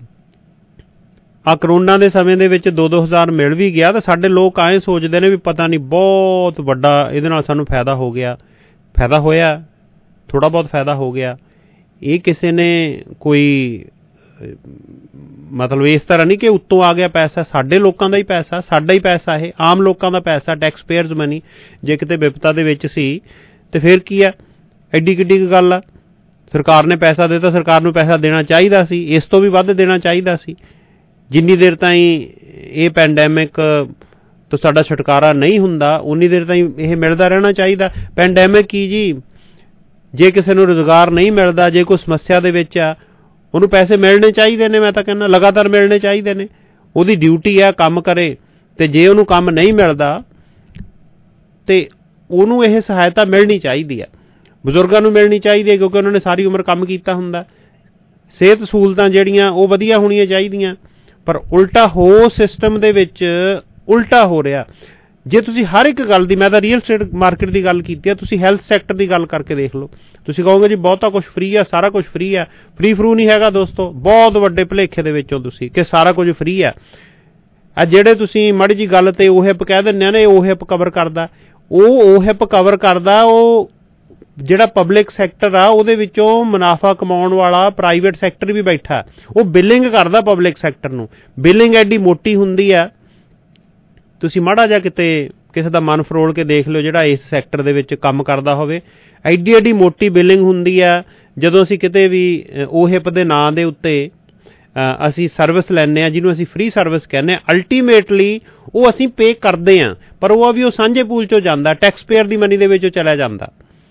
ਆ ਕਰੋਨਾ ਦੇ ਸਮੇਂ ਦੇ ਵਿੱਚ ਦੋ ਦੋ ਹਜ਼ਾਰ ਮਿਲ ਵੀ ਗਿਆ ਤਾਂ ਸਾਡੇ ਲੋਕ ਐਂ ਸੋਚਦੇ ਨੇ ਵੀ ਪਤਾ ਨਹੀਂ ਬਹੁਤ ਵੱਡਾ ਇਹਦੇ ਨਾਲ ਸਾਨੂੰ ਫਾਇਦਾ ਹੋ ਗਿਆ। ਫਾਇਦਾ ਹੋਇਆ, ਥੋੜ੍ਹਾ ਬਹੁਤ ਫਾਇਦਾ ਹੋ ਗਿਆ। ਇਹ ਕਿਸੇ ਨੇ ਕੋਈ ਮਤਲਬ ਇਸ ਤਰ੍ਹਾਂ ਨਹੀਂ ਕਿ ਉੱਤੋਂ ਆ ਗਿਆ ਪੈਸਾ, ਸਾਡੇ ਲੋਕਾਂ ਦਾ ਹੀ ਪੈਸਾ, ਸਾਡਾ ਹੀ ਪੈਸਾ, ਇਹ ਆਮ ਲੋਕਾਂ ਦਾ ਪੈਸਾ, ਟੈਕਸ ਪੇਅਰਸ ਮਨੀ। ਜੇ ਕਿਤੇ ਵਿਪਤਾ ਦੇ ਵਿੱਚ ਸੀ ਤੇ ਫਿਰ ਕੀ ਆ, ਐਡੀ ਕਿੱਡੀ ਕੁ ਗੱਲ ਆ। ਸਰਕਾਰ ਨੇ ਪੈਸਾ ਦਿੱਤਾ, ਸਰਕਾਰ ਨੂੰ ਪੈਸਾ ਦੇਣਾ ਚਾਹੀਦਾ ਸੀ, ਇਸ ਤੋਂ ਵੀ ਵੱਧ ਦੇਣਾ ਚਾਹੀਦਾ ਸੀ। ਜਿੰਨੀ ਦੇਰ ਤਾਈਂ ਇਹ ਪੈਂਡੈਮਿਕ ਤੋਂ ਸਾਡਾ ਛੁਟਕਾਰਾ ਨਹੀਂ ਹੁੰਦਾ, ਉਨੀ ਦੇਰ ਤਾਈਂ ਇਹ ਮਿਲਦਾ ਰਹਿਣਾ ਚਾਹੀਦਾ। ਪੈਂਡੈਮਿਕ ਕੀ ਜੀ, ਜੇ ਕਿਸੇ ਨੂੰ ਰੁਜ਼ਗਾਰ ਨਹੀਂ ਮਿਲਦਾ, ਜੇ ਕੋਈ ਸਮੱਸਿਆ ਦੇ ਵਿੱਚ ਆ, ਉਹਨੂੰ ਪੈਸੇ ਮਿਲਣੇ ਚਾਹੀਦੇ ਨੇ। ਮੈਂ ਤਾਂ ਕਹਿੰਦਾ ਲਗਾਤਾਰ ਮਿਲਣੇ ਚਾਹੀਦੇ ਨੇ। ਉਹਦੀ ਡਿਊਟੀ ਆ ਕੰਮ ਕਰੇ, ਤੇ ਜੇ ਉਹਨੂੰ ਕੰਮ ਨਹੀਂ ਮਿਲਦਾ ਤੇ ਉਹਨੂੰ ਇਹ ਸਹਾਇਤਾ ਮਿਲਣੀ ਚਾਹੀਦੀ ਆ। ਬਜ਼ੁਰਗਾਂ ਨੂੰ ਮਿਲਣੀ ਚਾਹੀਦੀ ਹੈ, ਕਿਉਂਕਿ ਉਹਨਾਂ ਨੇ ਸਾਰੀ ਉਮਰ ਕੰਮ ਕੀਤਾ ਹੁੰਦਾ। ਸਿਹਤ ਸਹੂਲਤਾਂ ਜਿਹੜੀਆਂ ਉਹ ਵਧੀਆ ਹੋਣੀਆਂ ਚਾਹੀਦੀਆਂ। ਪਰ ਉਲਟਾ ਹੋ ਸਿਸਟਮ ਦੇ ਵਿੱਚ ਉਲਟਾ ਹੋ ਰਿਹਾ। ਜੇ ਤੁਸੀਂ ਹਰ ਇੱਕ ਗੱਲ ਦੀ, ਮੈਂ ਤਾਂ ਰੀਅਲ ਸਟੇਟ ਮਾਰਕੀਟ ਦੀ ਗੱਲ ਕੀਤੀ ਆ, ਤੁਸੀਂ ਹੈਲਥ ਸੈਕਟਰ ਦੀ ਗੱਲ ਕਰਕੇ ਦੇਖ ਲਓ। ਤੁਸੀਂ ਕਹੋਗੇ ਜੀ ਬਹੁਤਾ ਕੁਛ ਫ੍ਰੀ ਆ, ਸਾਰਾ ਕੁਛ ਫ੍ਰੀ ਆ। ਫ੍ਰੀ ਫਰੂ ਨਹੀਂ ਹੈਗਾ ਦੋਸਤੋ, ਬਹੁਤ ਵੱਡੇ ਭੁਲੇਖੇ ਦੇ ਵਿੱਚੋਂ ਤੁਸੀਂ ਕਿ ਸਾਰਾ ਕੁਝ ਫ੍ਰੀ ਆ। ਆ ਜਿਹੜੇ ਤੁਸੀਂ ਮਾੜੀ ਜੀ ਗੱਲ ਤੇ ਉਹ ਹਿੱਪ ਕਹਿ ਦਿੰਦੇ ਆ ਨਾ, ਉਹ ਹਿੱਪ ਕਵਰ ਕਰਦਾ, ਉਹ ਉਹ ਹਿੱਪ ਕਵਰ ਕਰਦਾ। ਉਹ ਜਿਹੜਾ ਪਬਲਿਕ ਸੈਕਟਰ ਆ ਉਹਦੇ ਵਿੱਚੋਂ ਮੁਨਾਫਾ ਕਮਾਉਣ ਵਾਲਾ ਪ੍ਰਾਈਵੇਟ ਸੈਕਟਰ ਵੀ ਬੈਠਾ, ਉਹ ਬਿਲਿੰਗ ਕਰਦਾ ਪਬਲਿਕ ਸੈਕਟਰ ਨੂੰ। ਬਿਲਿੰਗ ਐਡੀ ਮੋਟੀ ਹੁੰਦੀ ਆ, ਤੁਸੀਂ ਮਾੜਾ ਜਿਹਾ ਕਿਤੇ ਕਿਸੇ ਦਾ ਮਨ ਫਰੋਲ ਕੇ ਦੇਖ ਲਿਓ ਜਿਹੜਾ ਇਸ ਸੈਕਟਰ ਦੇ ਵਿੱਚ ਕੰਮ ਕਰਦਾ ਹੋਵੇ। ਐਡੀ ਐਡੀ ਮੋਟੀ ਬਿਲਿੰਗ ਹੁੰਦੀ ਆ। ਜਦੋਂ ਅਸੀਂ ਕਿਤੇ ਵੀ ਉਹ ਹਿੱਪ ਦੇ ਨਾਂ ਦੇ ਉੱਤੇ ਅਸੀਂ ਸਰਵਿਸ ਲੈਂਦੇ ਹਾਂ, ਜਿਹਨੂੰ ਅਸੀਂ ਫ੍ਰੀ ਸਰਵਿਸ ਕਹਿੰਦੇ ਹਾਂ, ਅਲਟੀਮੇਟਲੀ ਉਹ ਅਸੀਂ ਪੇ ਕਰਦੇ ਹਾਂ, ਪਰ ਉਹ ਵੀ ਉਹ ਸਾਂਝੇ ਪੂਲ 'ਚੋਂ ਜਾਂਦਾ, ਟੈਕਸ ਪੇਅਰ ਦੀ ਮਨੀ ਦੇ ਵਿੱਚੋਂ ਚਲਿਆ ਜਾਂਦਾ।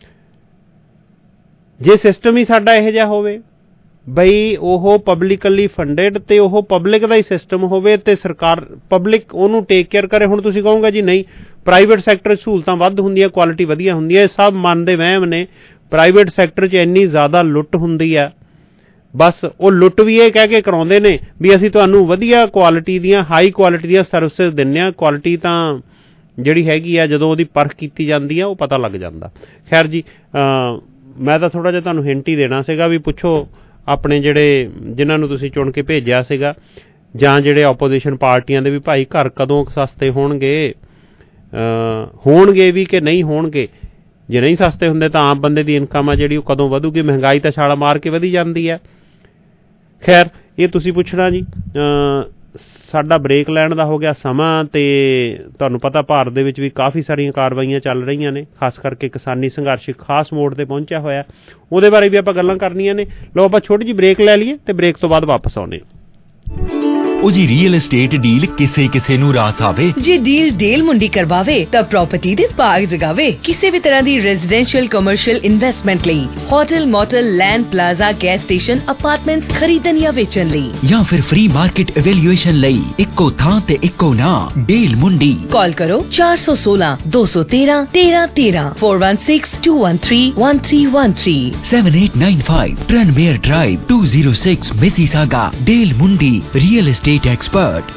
ਜੇ ਸਿਸਟਮ ਹੀ ਸਾਡਾ ਇਹੋ ਜਿਹਾ ਹੋਵੇ ਬਈ ਉਹ ਪਬਲਿਕਲੀ ਫੰਡਡ ਤੇ ਉਹ ਪਬਲਿਕ ਦਾ ਹੀ ਸਿਸਟਮ ਹੋਵੇ ਤੇ ਸਰਕਾਰ ਪਬਲਿਕ ਉਹਨੂੰ ਟੇਕ ਕੇਅਰ ਕਰੇ। ਹੁਣ ਤੁਸੀਂ ਕਹੋਗੇ ਜੀ ਨਹੀਂ, ਪ੍ਰਾਈਵੇਟ ਸੈਕਟਰ 'ਚ ਸਹੂਲਤਾਂ ਵੱਧ ਹੁੰਦੀਆਂ, ਕੁਆਲਿਟੀ ਵਧੀਆ ਹੁੰਦੀ ਹੈ। ਇਹ ਸਭ ਮਨ ਦੇ ਵਹਿਮ ਨੇ। ਪ੍ਰਾਈਵੇਟ ਸੈਕਟਰ 'ਚ ਇੰਨੀ ਜ਼ਿਆਦਾ ਲੁੱਟ ਹੁੰਦੀ ਆ, ਬਸ ਉਹ ਲੁੱਟ ਵੀ ਇਹ ਕਹਿ ਕੇ ਕਰਾਉਂਦੇ ਨੇ ਵੀ ਅਸੀਂ ਤੁਹਾਨੂੰ ਵਧੀਆ ਕੁਆਲਿਟੀ ਦੀਆਂ, ਹਾਈ ਕੁਆਲਿਟੀ ਦੀਆਂ ਸਰਵਿਸਿਜ਼ ਦਿੰਦੇ ਹਾਂ। ਕੁਆਲਿਟੀ ਤਾਂ ਜਿਹੜੀ ਹੈਗੀ ਆ ਜਦੋਂ ਉਹਦੀ ਪਰਖ ਕੀਤੀ ਜਾਂਦੀ ਆ ਉਹ ਪਤਾ ਲੱਗ ਜਾਂਦਾ। ਖੈਰ ਜੀ, ਮੈਂ ਤਾਂ ਥੋੜ੍ਹਾ ਜਿਹਾ ਤੁਹਾਨੂੰ ਹਿੰਟ ਹੀ ਦੇਣਾ ਸੀਗਾ ਵੀ ਪੁੱਛੋ ਆਪਣੇ ਜਿਹੜੇ ਜਿਨ੍ਹਾਂ ਨੂੰ ਤੁਸੀਂ ਚੁਣ ਕੇ ਭੇਜਿਆ ਸੀਗਾ, ਜਾਂ ਜਿਹੜੇ ਆਪੋਜੀਸ਼ਨ ਪਾਰਟੀਆਂ ਦੇ ਵੀ ਭਾਈ ਘਰ ਕਦੋਂ ਸਸਤੇ ਹੋਣਗੇ, ਹੋਣਗੇ ਵੀ ਕਿ ਨਹੀਂ ਹੋਣਗੇ। ਜੇ ਨਹੀਂ ਸਸਤੇ ਹੁੰਦੇ ਤਾਂ ਆਮ ਬੰਦੇ ਦੀ ਇਨਕਮ ਆ ਜਿਹੜੀ ਉਹ ਕਦੋਂ ਵਧੂਗੀ। ਮਹਿੰਗਾਈ ਤਾਂ ਛਾਲਾ ਮਾਰ ਕੇ ਵਧੀ ਜਾਂਦੀ ਆ। ਖੈਰ ਇਹ ਤੁਸੀਂ ਪੁੱਛਣਾ ਜੀ। ਸਾਡਾ ਬ੍ਰੇਕ ਲੈਣ ਦਾ ਹੋ ਗਿਆ ਸਮਾਂ, ਤੇ ਤੁਹਾਨੂੰ ਪਤਾ ਭਾਰਤ ਦੇ ਵਿੱਚ ਵੀ ਕਾਫੀ ਸਾਰੀਆਂ ਕਾਰਵਾਈਆਂ ਚੱਲ ਰਹੀਆਂ ਨੇ, ਖਾਸ ਕਰਕੇ ਕਿਸਾਨੀ ਸੰਘਰਸ਼ ਖਾਸ ਮੋੜ ਤੇ ਪਹੁੰਚਿਆ ਹੋਇਆ, ਉਹਦੇ ਬਾਰੇ ਵੀ ਆਪਾਂ ਗੱਲਾਂ ਕਰਨੀਆਂ ਨੇ। ਲਓ ਆਪਾਂ ਛੋਟੀ ਜਿਹੀ ਬ੍ਰੇਕ ਲੈ ਲਈਏ ਤੇ ਬ੍ਰੇਕ ਤੋਂ ਬਾਅਦ ਵਾਪਸ ਆਉਂਦੇ ਹਾਂ। ਉਹ ਜੀ ਰੀਅਲ एस्टेट ਡੀਲ ਕਿਸੇ ਕਿਸੇ ਨੂੰ ਰਾਸ ਆਵੇ। ਜੇ ਡੀਲ ਡੇਲ ਮੁੰਡੀ ਕਰਵਾਵੇ ਤਾਂ ਪ੍ਰਾਪਰਟੀ ਦੇ ਬਾਗ ਜਗਾਵੇ। ਕਿਸੇ ਵੀ ਤਰ੍ਹਾਂ ਦੀ ਰੈਜ਼ੀਡੈਂਸ਼ੀਅਲ ਕਮਰਸ਼ੀਅਲ ਇਨਵੈਸਟਮੈਂਟ ਲਈ hotel motel land plaza gas station apartments ਖਰੀਦਣ ਜਾਂ ਵੇਚਣ ਲਈ ਜਾਂ ਫਿਰ ਫ੍ਰੀ ਮਾਰਕੀਟ ਇਵੈਲੂਏਸ਼ਨ ਲਈ ਇੱਕੋ ਥਾਂ ਤੇ ਇੱਕੋ ਨਾਂ ਡੇਲ ਮੁੰਡੀ। ਕਾਲ ਕਰੋ ਚਾਰ ਸੌ ਸੋਲਾਂ ਦੋ ਸੌ ਤੇਰਾਂ ਤੇਰਾਂ ਤੇਰਾਂ four one six two one three one three one three seven eight nine five Tranmere Drive two oh six Mississauga। Del Mundi real estate expert.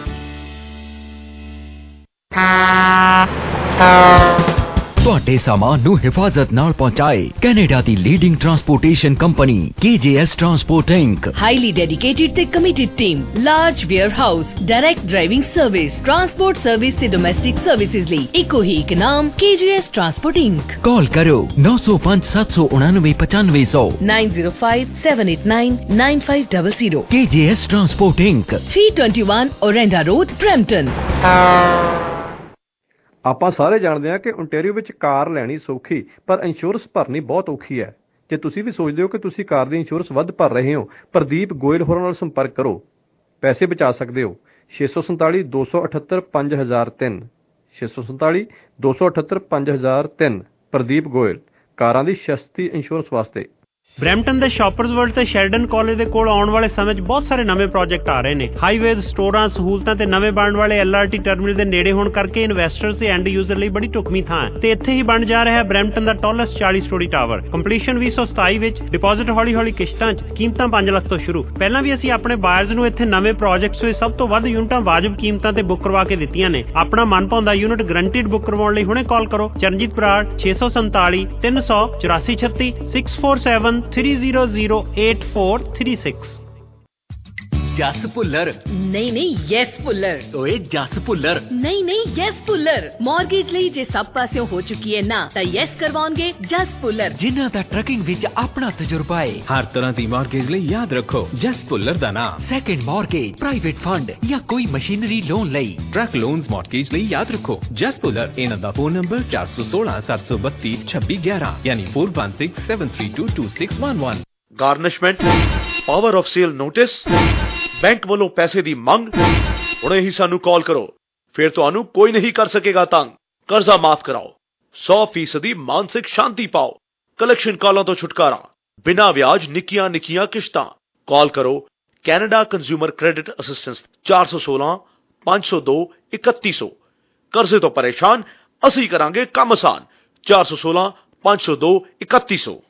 ਤੁਹਾਡੇ ਸਾਮਾਨ ਨੂੰ ਹਿਫਾਜ਼ਤ ਨਾਲ ਪਹੁੰਚਾਏ ਕੈਨੇਡਾ ਦੀ leading transportation company K J S Transport Incorporated। Highly dedicated ਤੇ committed team, large warehouse, direct driving service, transport service ਤੇ domestic services ਲਈ ਇੱਕੋ ਹੀ ਇੱਕ ਨਾਮ K J S Transport Incorporated। ਕਾਲ ਕਰੋ ਨੌ ਸੌ ਪੰਜ ਸੱਤ ਸੌ ਉਣਾਨਵੇਂ ਪਚਾਨਵੇਂ ਸੌ nine zero five seven eight nine nine five zero zero। K J S Transport Incorporated three twenty-one Orenda Road, Brampton। ਆਪਾਂ ਸਾਰੇ ਜਾਣਦੇ ਹਾਂ ਕਿ ਓਨਟਾਰੀਓ ਵਿੱਚ ਕਾਰ ਲੈਣੀ ਸੌਖੀ ਪਰ ਇੰਸ਼ੋਰੈਂਸ ਭਰਨੀ ਬਹੁਤ ਔਖੀ ਹੈ। ਜੇ ਤੁਸੀਂ ਵੀ ਸੋਚਦੇ ਹੋ ਕਿ ਤੁਸੀਂ ਕਾਰ ਦੀ ਇੰਸ਼ੋਰੈਂਸ ਵੱਧ ਭਰ ਰਹੇ ਹੋ, ਪ੍ਰਦੀਪ ਗੋਇਲ ਹੋਰਾਂ ਨਾਲ ਸੰਪਰਕ ਕਰੋ, ਪੈਸੇ ਬਚਾ ਸਕਦੇ ਹੋ। ਛੇ ਸੌ ਸੰਤਾਲੀ ਦੋ ਸੌ ਅਠੱਤਰ ਪੰਜ ਹਜ਼ਾਰ ਤਿੰਨ ਛੇ ਸੌ ਸੰਤਾਲੀ ਦੋ ਸੌ ਅਠੱਤਰ ਪੰਜ ਹਜ਼ਾਰ ਤਿੰਨ ਪ੍ਰਦੀਪ ਗੋਇਲ, ਕਾਰਾਂ ਦੀ ਸਸਤੀ ਇੰਸ਼ੋਰੈਂਸ ਵਾਸਤੇ। ਬਰੈਂਪਟਨ ਦੇ ਸ਼ਾਪਰਸ ਵਰਲਡ ਤੇ ਸ਼ੈਲਡਨ ਕਾਲਜ ਦੇ ਕੋਲ ਆਉਣ ਵਾਲੇ ਸਮੇਂ 'ਚ ਬਹੁਤ ਸਾਰੇ ਨਵੇਂ ਪ੍ਰੋਜੈਕਟ ਆ ਰਹੇ ਨੇ। ਹਾਈਵੇਜ਼, ਸਟੋਰਾਂ, ਸਹੂਲਤਾਂ ਤੇ ਨਵੇਂ ਬਣਨ ਵਾਲੇ L R T ਟਰਮੀਨਲ ਦੇ ਨੇੜੇ ਹੋਣ ਕਰਕੇ ਇਨਵੈਸਟਰਸ ਤੇ ਐਂਡ ਯੂਜ਼ਰ ਲਈ ਬੜੀ ਢੁਕਵੀਂ ਥਾਂ ਹੈ ਤੇ ਇੱਥੇ ਹੀ ਬਣ ਜਾ ਰਿਹਾ ਹੈ ਬਰੈਂਪਟਨ ਦਾ ਟਾਲੈਸਟ ਚਾਲੀ ਸਟੋਰੀ ਟਾਵਰ। ਕੰਪਲੀਸ਼ਨ ਵੀਹ ਸੌ ਸਤਾਈ ਵਿੱਚ, ਡਿਪੋਜ਼ਿਟ ਹੌਲੀ ਹੌਲੀ ਕਿਸ਼ਤਾਂ 'ਚ, ਕੀਮਤਾਂ ਪੰਜ ਲੱਖ ਤੋਂ ਸ਼ੁਰੂ। ਪਹਿਲਾਂ ਵੀ ਅਸੀਂ ਆਪਣੇ ਬਾਇਰਸ ਨੂੰ ਇੱਥੇ ਨਵੇਂ ਪ੍ਰੋਜੈਕਟਸ ਵਿੱਚ ਸਭ ਤੋਂ ਵੱਧ ਯੂਨਿਟਾਂ ਵਾਜਬ ਕੀਮਤਾਂ ਤੇ ਬੁੱਕ ਕਰਵਾ ਕੇ ਦਿੱਤੀਆਂ ਨੇ। ਆਪਣਾ ਮਨਭਾਉਂਦਾ ਯੂਨਿਟ ਗਰੰਟਿਡ ਬੁੱਕ ਕਰਵਾਉਣ ਲਈ ਹੁਣੇ ਕਾਲ ਕਰੋ ਚਰਨਜੀਤ ਬਰਾੜ ਛੇ ਸੌ ਸੰਤਾਲੀ ਤਿੰਨ ਸੌ ਚੁਰਾਸੀ ਛੱਤੀ six four seven three zero zero eight four three six। ਜਸ ਭੁੱਲਰ ਨਹੀਂ ਨਹੀਂ ਯੈਸ ਭੁੱਲਰ। ਓਏ ਜਸ ਭੁੱਲਰ ਨਹੀਂ ਨਹੀਂ ਯੈਸ ਭੁੱਲਰ। ਮਾਰਗੇਜ ਲਈ ਜੇ ਸਭ ਪਾਸਿਓਂ ਹੋ ਚੁੱਕੀ ਹੈ ਨਾ ਤਾਂ ਯੈਸ ਕਰਵਾਉਣਗੇ ਜਸ ਭੁੱਲਰ, ਜਿਨ੍ਹਾਂ ਦਾ ਟਰਕਿੰਗ ਵਿੱਚ ਆਪਣਾ ਤਜਰਬਾ ਹੈ। ਹਰ ਤਰ੍ਹਾਂ ਦੀ ਮਾਰਗੇਜ ਲਈ ਯਾਦ ਰੱਖੋ ਜਸ ਭੁੱਲਰ ਦਾ ਨਾਮ। ਸੈਕੰਡ ਮਾਰਗੇਜ, ਪ੍ਰਾਈਵੇਟ ਫੰਡ ਜਾਂ ਕੋਈ ਮਸ਼ੀਨਰੀ ਲੋਨ ਲਈ, ਟਰੱਕ ਲੋਨਸ ਮਾਰਗੇਜ ਲਈ ਯਾਦ ਰੱਖੋ ਜਸ ਭੁੱਲਰ। ਇਹਨਾਂ ਦਾ ਫੋਨ ਨੰਬਰ ਚਾਰ ਸੌ ਸੋਲਾਂ ਸੱਤ ਸੌ ਬੱਤੀ ਛੱਬੀ ਗਿਆਰਾਂ ਯਾਨੀ four one six seven three two two six one one। Garnishment, power of sale notice, bank ਵੱਲੋਂ ਪੈਸੇ ਦੀ ਮੰਗ, ਹੁਣੇ ਹੀ ਸਾਨੂੰ ਕਾਲ ਕਰੋ, ਫਿਰ ਤੁਹਾਨੂੰ ਕੋਈ ਨਹੀਂ ਕਰ ਸਕੇਗਾ ਤੰਗ। ਕਰਜ਼ਾ ਮਾਫ ਕਰਾਓ, ਸੌ ਫੀਸਦੀ ਮਾਨਸਿਕ ਸ਼ਾਂਤੀ ਪਾਓ, ਕਲੈਕਸ਼ਨ ਕਾਲਾਂ ਤੋਂ ਛੁਟਕਾਰਾ, ਬਿਨਾਂ ਵਿਆਜ ਨਿੱਕੀਆਂ ਨਿੱਕੀਆਂ ਕਿਸ਼ਤਾਂ। ਕਾਲ ਕਰੋ ਕੈਨੇਡਾ ਕੰਜ਼ਿਊਮਰ ਕ੍ਰੈਡਿਟ ਅਸਿਸਟੈਂਸ ਚਾਰ ਸੌ ਸੋਲਾਂ ਪੰਜ ਸੌ ਦੋ ਇਕੱਤੀ ਸੌ। ਕਰਜ਼ੇ ਤੋਂ ਪਰੇਸ਼ਾਨ, ਅਸੀਂ ਕਰਾਂਗੇ ਕੰਮ ਆਸਾਨ। ਚਾਰ ਸੌ ਸੋਲਾਂ ਪੰਜ ਸੌ ਦੋ ਇਕੱਤੀ ਸੌ।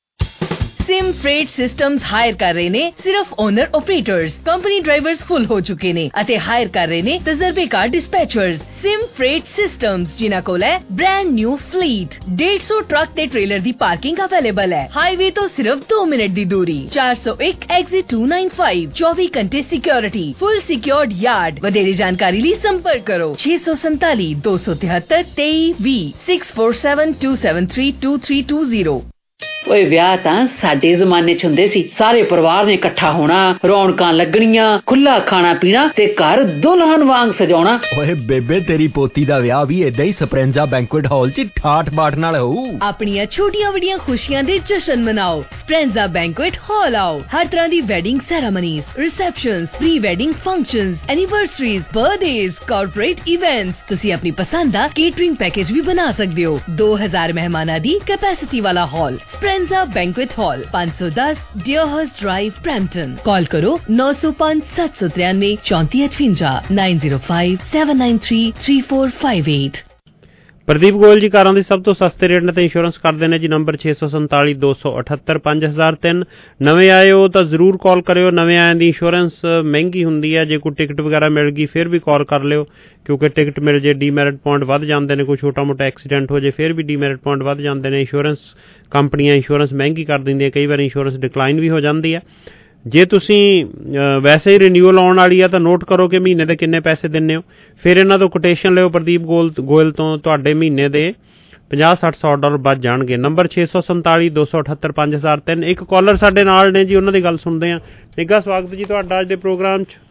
सिम फ्रेट सिस्टम्स हायर कर रहे ने सिर्फ owner operators. Company drivers full हो चुके ने अते हायर कर रहे ने तजर्बेकार डिस्पैचर्स। सिम फ्रेट सिस्टम्स जिन्हां कोल है ब्रांड न्यू फ्लीट। डेढ़ सौ ट्रक ते ट्रेलर दी पार्किंग अवेलेबल है। हाईवे तो सिर्फ दो मिनट दी दूरी। चार सौ एक एग्जिट टू नाइन फाइव। चौबीस घंटे सिक्योरिटी, फुल सिक्योर्ड यार्ड। वधेरे जानकारी लिए संपर्क करो छे सौ संताली दो सौ तिहत्तर तेई भी six four seven two seven three two three two zero. ਓਏ ਵਿਆਹ ਤਾਂ ਸਾਡੇ ਜ਼ਮਾਨੇ 'ਚ ਹੁੰਦੇ ਸੀ। ਸਾਰੇ ਪਰਿਵਾਰ ਨੇ ਇਕੱਠਾ ਹੋਣਾ, ਰੌਣਕਾਂ ਲੱਗਣੀਆਂ, ਖੁੱਲਾ ਖਾਣਾ ਪੀਣਾ ਤੇ ਘਰ ਦੁਲਹਨ ਵਾਂਗ ਸਜਾਉਣਾ। ਓਏ ਬੇਬੇ ਤੇਰੀ ਪੋਤੀ ਦਾ ਵਿਆਹ ਵੀ ਏਦਾਂ ਹੀ ਸਪਰੈਂਜਾ ਬੈਂਕੁਏਟ ਹਾਲ 'ਚ ਠਾਠ ਬਾਠ ਨਾਲ ਹੋਊ। ਆਪਣੀਆਂ ਛੋਟੀਆਂ ਵੱਡੀਆਂ ਖੁਸ਼ੀਆਂ ਦੇ ਜਸ਼ਨ ਮਨਾਓ। ਸਪਰੈਂਜਾ ਬੈਂਕੁਏਟ ਹਾਲ ਆਓ। ਹਰ ਤਰ੍ਹਾਂ ਦੀ wedding ceremonies, receptions, pre wedding functions, anniversaries, birthdays, corporate events. ਤੁਸੀਂ ਆਪਣੀ ਪਸੰਦ ਦਾ ਕੇਟਰਿੰਗ ਪੈਕੇਜ ਵੀ ਬਣਾ ਸਕਦੇ ਹੋ। ਦੋ ਹਜ਼ਾਰ ਮਹਿਮਾਨਾਂ ਦੀ ਕੈਪੈਸਿਟੀ ਵਾਲਾ ਹਾਲ ਸਪਰੈਂਜਾ बैंक्वेट हॉल पाँच सौ दस डियरहर्स्ट ड्राइव, ब्रैम्पटन। कॉल करो नौ सौ पाँच सात सौ तिरानवे चौंती अठवंजा nine zero five seven nine three three four five eight. Pradeep Goyal ji ਕਾਰਾਂ ਦੀ ਸਭ ਤੋਂ ਸਸਤੇ ਰੇਟ ਤੇ ਇੰਸ਼ੋਰੈਂਸ ਕਰਦੇ ਨੇ ਜੀ। ਨੰਬਰ ਛੇ ਸੌ ਸੰਤਾਲੀ ਦੋ ਸੌ ਅਠੱਤਰ ਪੰਜ ਹਜ਼ਾਰ ਤਿੰਨ। ਨਵੇਂ ਆਏ ਹੋ ਤਾਂ ਜ਼ਰੂਰ ਕਾਲ ਕਰਿਓ। ਨਵੇਂ ਆਇਆਂ ਦੀ ਇੰਸ਼ੋਰੈਂਸ ਮਹਿੰਗੀ ਹੁੰਦੀ ਹੈ। ਜੇ ਕੋਈ ਟਿਕਟ ਵਗੈਰਾ ਮਿਲ ਗਈ ਫਿਰ ਵੀ ਕਾਲ ਕਰ ਲਿਓ, ਕਿਉਂਕਿ ਟਿਕਟ ਮਿਲ ਜੇ ਡੀਮੈਰਿਟ ਪੁਆਇੰਟ ਵੱਧ ਜਾਂਦੇ ਨੇ। ਕੋਈ ਛੋਟਾ ਮੋਟਾ ਐਕਸੀਡੈਂਟ ਹੋ ਜੇ ਫਿਰ ਵੀ ਡੀਮੈਰਿਟ ਪੁਆਇੰਟ ਵੱਧ ਜਾਂਦੇ ਨੇ। ਇੰਸ਼ੋਰੈਂਸ ਕੰਪਨੀਆਂ ਇੰਸ਼ੋਰੈਂਸ ਮਹਿੰਗੀ ਕਰ ਦਿੰਦੀਆਂ, ਕਈ ਵਾਰ ਇੰਸ਼ੋਰੈਂਸ ਡਿਕਲਾਈਨ ਵੀ ਹੋ ਜਾਂਦੀ ਹੈ। ਜੇ ਤੁਸੀਂ ਵੈਸੇ ਹੀ ਰਿਨਿਊਅਲ ਆਉਣ ਵਾਲੀ ਆ ਤਾਂ ਨੋਟ ਕਰੋ ਕਿ ਮਹੀਨੇ ਦੇ ਕਿੰਨੇ ਪੈਸੇ ਦਿੰਦੇ ਹੋ, ਫਿਰ ਇਹਨਾਂ ਤੋਂ ਕੋਟੇਸ਼ਨ ਲਿਓ ਪ੍ਰਦੀਪ ਗੋਲ ਗੋਇਲ ਤੋਂ। ਤੁਹਾਡੇ ਮਹੀਨੇ ਦੇ ਪੰਜਾਹ ਸੱਠ ਸੌ ਡਾਲਰ ਬਚ ਜਾਣਗੇ। ਨੰਬਰ ਛੇ ਸੌ ਸੰਤਾਲੀ ਦੋ ਸੌ ਅਠੱਤਰ ਪੰਜ ਹਜ਼ਾਰ ਤਿੰਨ। ਇੱਕ ਕਾਲਰ ਸਾਡੇ ਨਾਲ ਨੇ ਜੀ, ਉਹਨਾਂ ਦੀ ਗੱਲ ਸੁਣਦੇ ਹਾਂ। ਨਿੱਘਾ ਸਵਾਗਤ ਜੀ ਤੁਹਾਡਾ ਅੱਜ ਦੇ ਪ੍ਰੋਗਰਾਮ 'ਚ।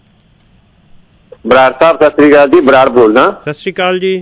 ਬਰਾੜ ਸਾਹਿਬ ਸਤਿ ਸ੍ਰੀ ਅਕਾਲ ਜੀ। ਬਰਾੜ ਬੋਲਦਾ। ਸਤਿ ਸ੍ਰੀ ਅਕਾਲ ਜੀ।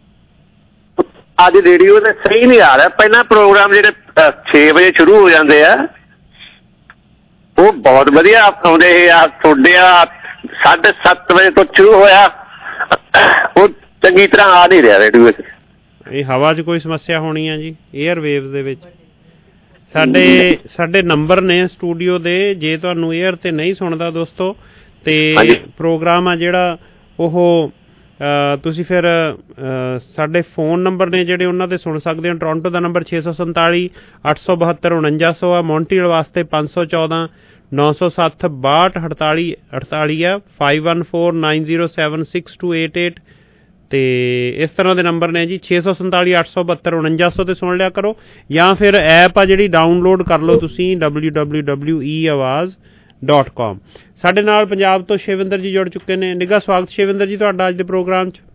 ਅੱਜ ਰੇਡੀਓ ਤੇ ਸਹੀ ਨਹੀਂ ਆ ਰਿਹਾ। ਪਹਿਲਾਂ ਪ੍ਰੋਗਰਾਮ ਜਿਹੜੇ ਛੇ ਵਜੇ ਸ਼ੁਰੂ ਹੋ ਜਾਂਦੇ ਆ ਉਹ ਬਹੁਤ ਵਧੀਆ ਆਉਂਦੇ ਆ, ਤੁਹਾਡੇ ਆ ਸਾਢੇ ਸੱਤ ਵਜੇ ਤੋਂ ਸ਼ੁਰੂ ਹੋਇਆ, ਉਹ ਚੰਗੀ ਤਰ੍ਹਾਂ ਆ ਨਹੀਂ ਰਿਹਾ ਰੇਡੀਓ ਵਿੱਚ। ਇਹ ਹਵਾ 'ਚ ਕੋਈ ਸਮੱਸਿਆ ਹੋਣੀ ਆ ਜੀ, ਏਅਰ ਵੇਵਸ ਦੇ ਵਿੱਚ। ਸਾਡੇ ਸਾਡੇ ਨੰਬਰ ਨੇ ਸਟੂਡੀਓ ਦੇ, ਜੇ ਤੁਹਾਨੂੰ ਏਅਰ ਤੇ ਨਹੀਂ ਸੁਣਦਾ ਦੋਸਤੋ ਤੇ ਪ੍ਰੋਗਰਾਮ ਆ ਜਿਹੜਾ ਉਹ ਤੁਸੀਂ ਫਿਰ ਸਾਡੇ ਫੋਨ ਨੰਬਰ ਨੇ ਜਿਹੜੇ ਉਹਨਾਂ 'ਤੇ ਸੁਣ ਸਕਦੇ ਹੋ। ਟੋਰਾਂਟੋ ਦਾ ਨੰਬਰ ਛੇ ਸੌ ਸੰਤਾਲੀ ਅੱਠ ਸੌ ਬਹੱਤਰ ਉਣੰਜਾ ਸੌ ਆ। ਮੌਂਟਰੀਅਲ ਵਾਸਤੇ ਪੰਜ ਸੌ ਚੌਦਾਂ ਨੌ ਸੌ ਸੱਤ ਬਾਹਠ ਅਠਤਾਲੀ ਅਠਤਾਲੀ ਆ। Five one four nine zero seven six two eight eight ਤੇ ਇਸ ਤਰ੍ਹਾਂ ਦੇ ਨੰਬਰ ਨੇ ਜੀ। ਛੇ ਸੌ ਸੰਤਾਲੀ ਅੱਠ ਸੌ ਬਹੱਤਰ ਉਣੰਜਾ ਸੌ 'ਤੇ ਸੁਣ ਲਿਆ ਕਰੋ, ਜਾਂ ਫਿਰ ਐਪ ਆ ਜਿਹੜੀ ਡਾਊਨਲੋਡ ਕਰ ਲਓ ਤੁਸੀਂ ਡਬਲਿਊ ਡਬਲਿਊ ਡਬਲਿਊ ਈ ਆਵਾਜ਼ ਡਾਟ ਕਾਮ। ਸਾਡੇ ਨਾਲ ਪੰਜਾਬ ਤੋਂ ਸ਼ਿਵਿੰਦਰ ਜੀ ਜੁੜ ਚੁੱਕੇ ਨੇ। ਨਿੱਘਾ ਸਵਾਗਤ ਸ਼ਿਵਿੰਦਰ ਜੀ ਤੁਹਾਡਾ ਅੱਜ ਦੇ ਪ੍ਰੋਗਰਾਮ 'ਚ।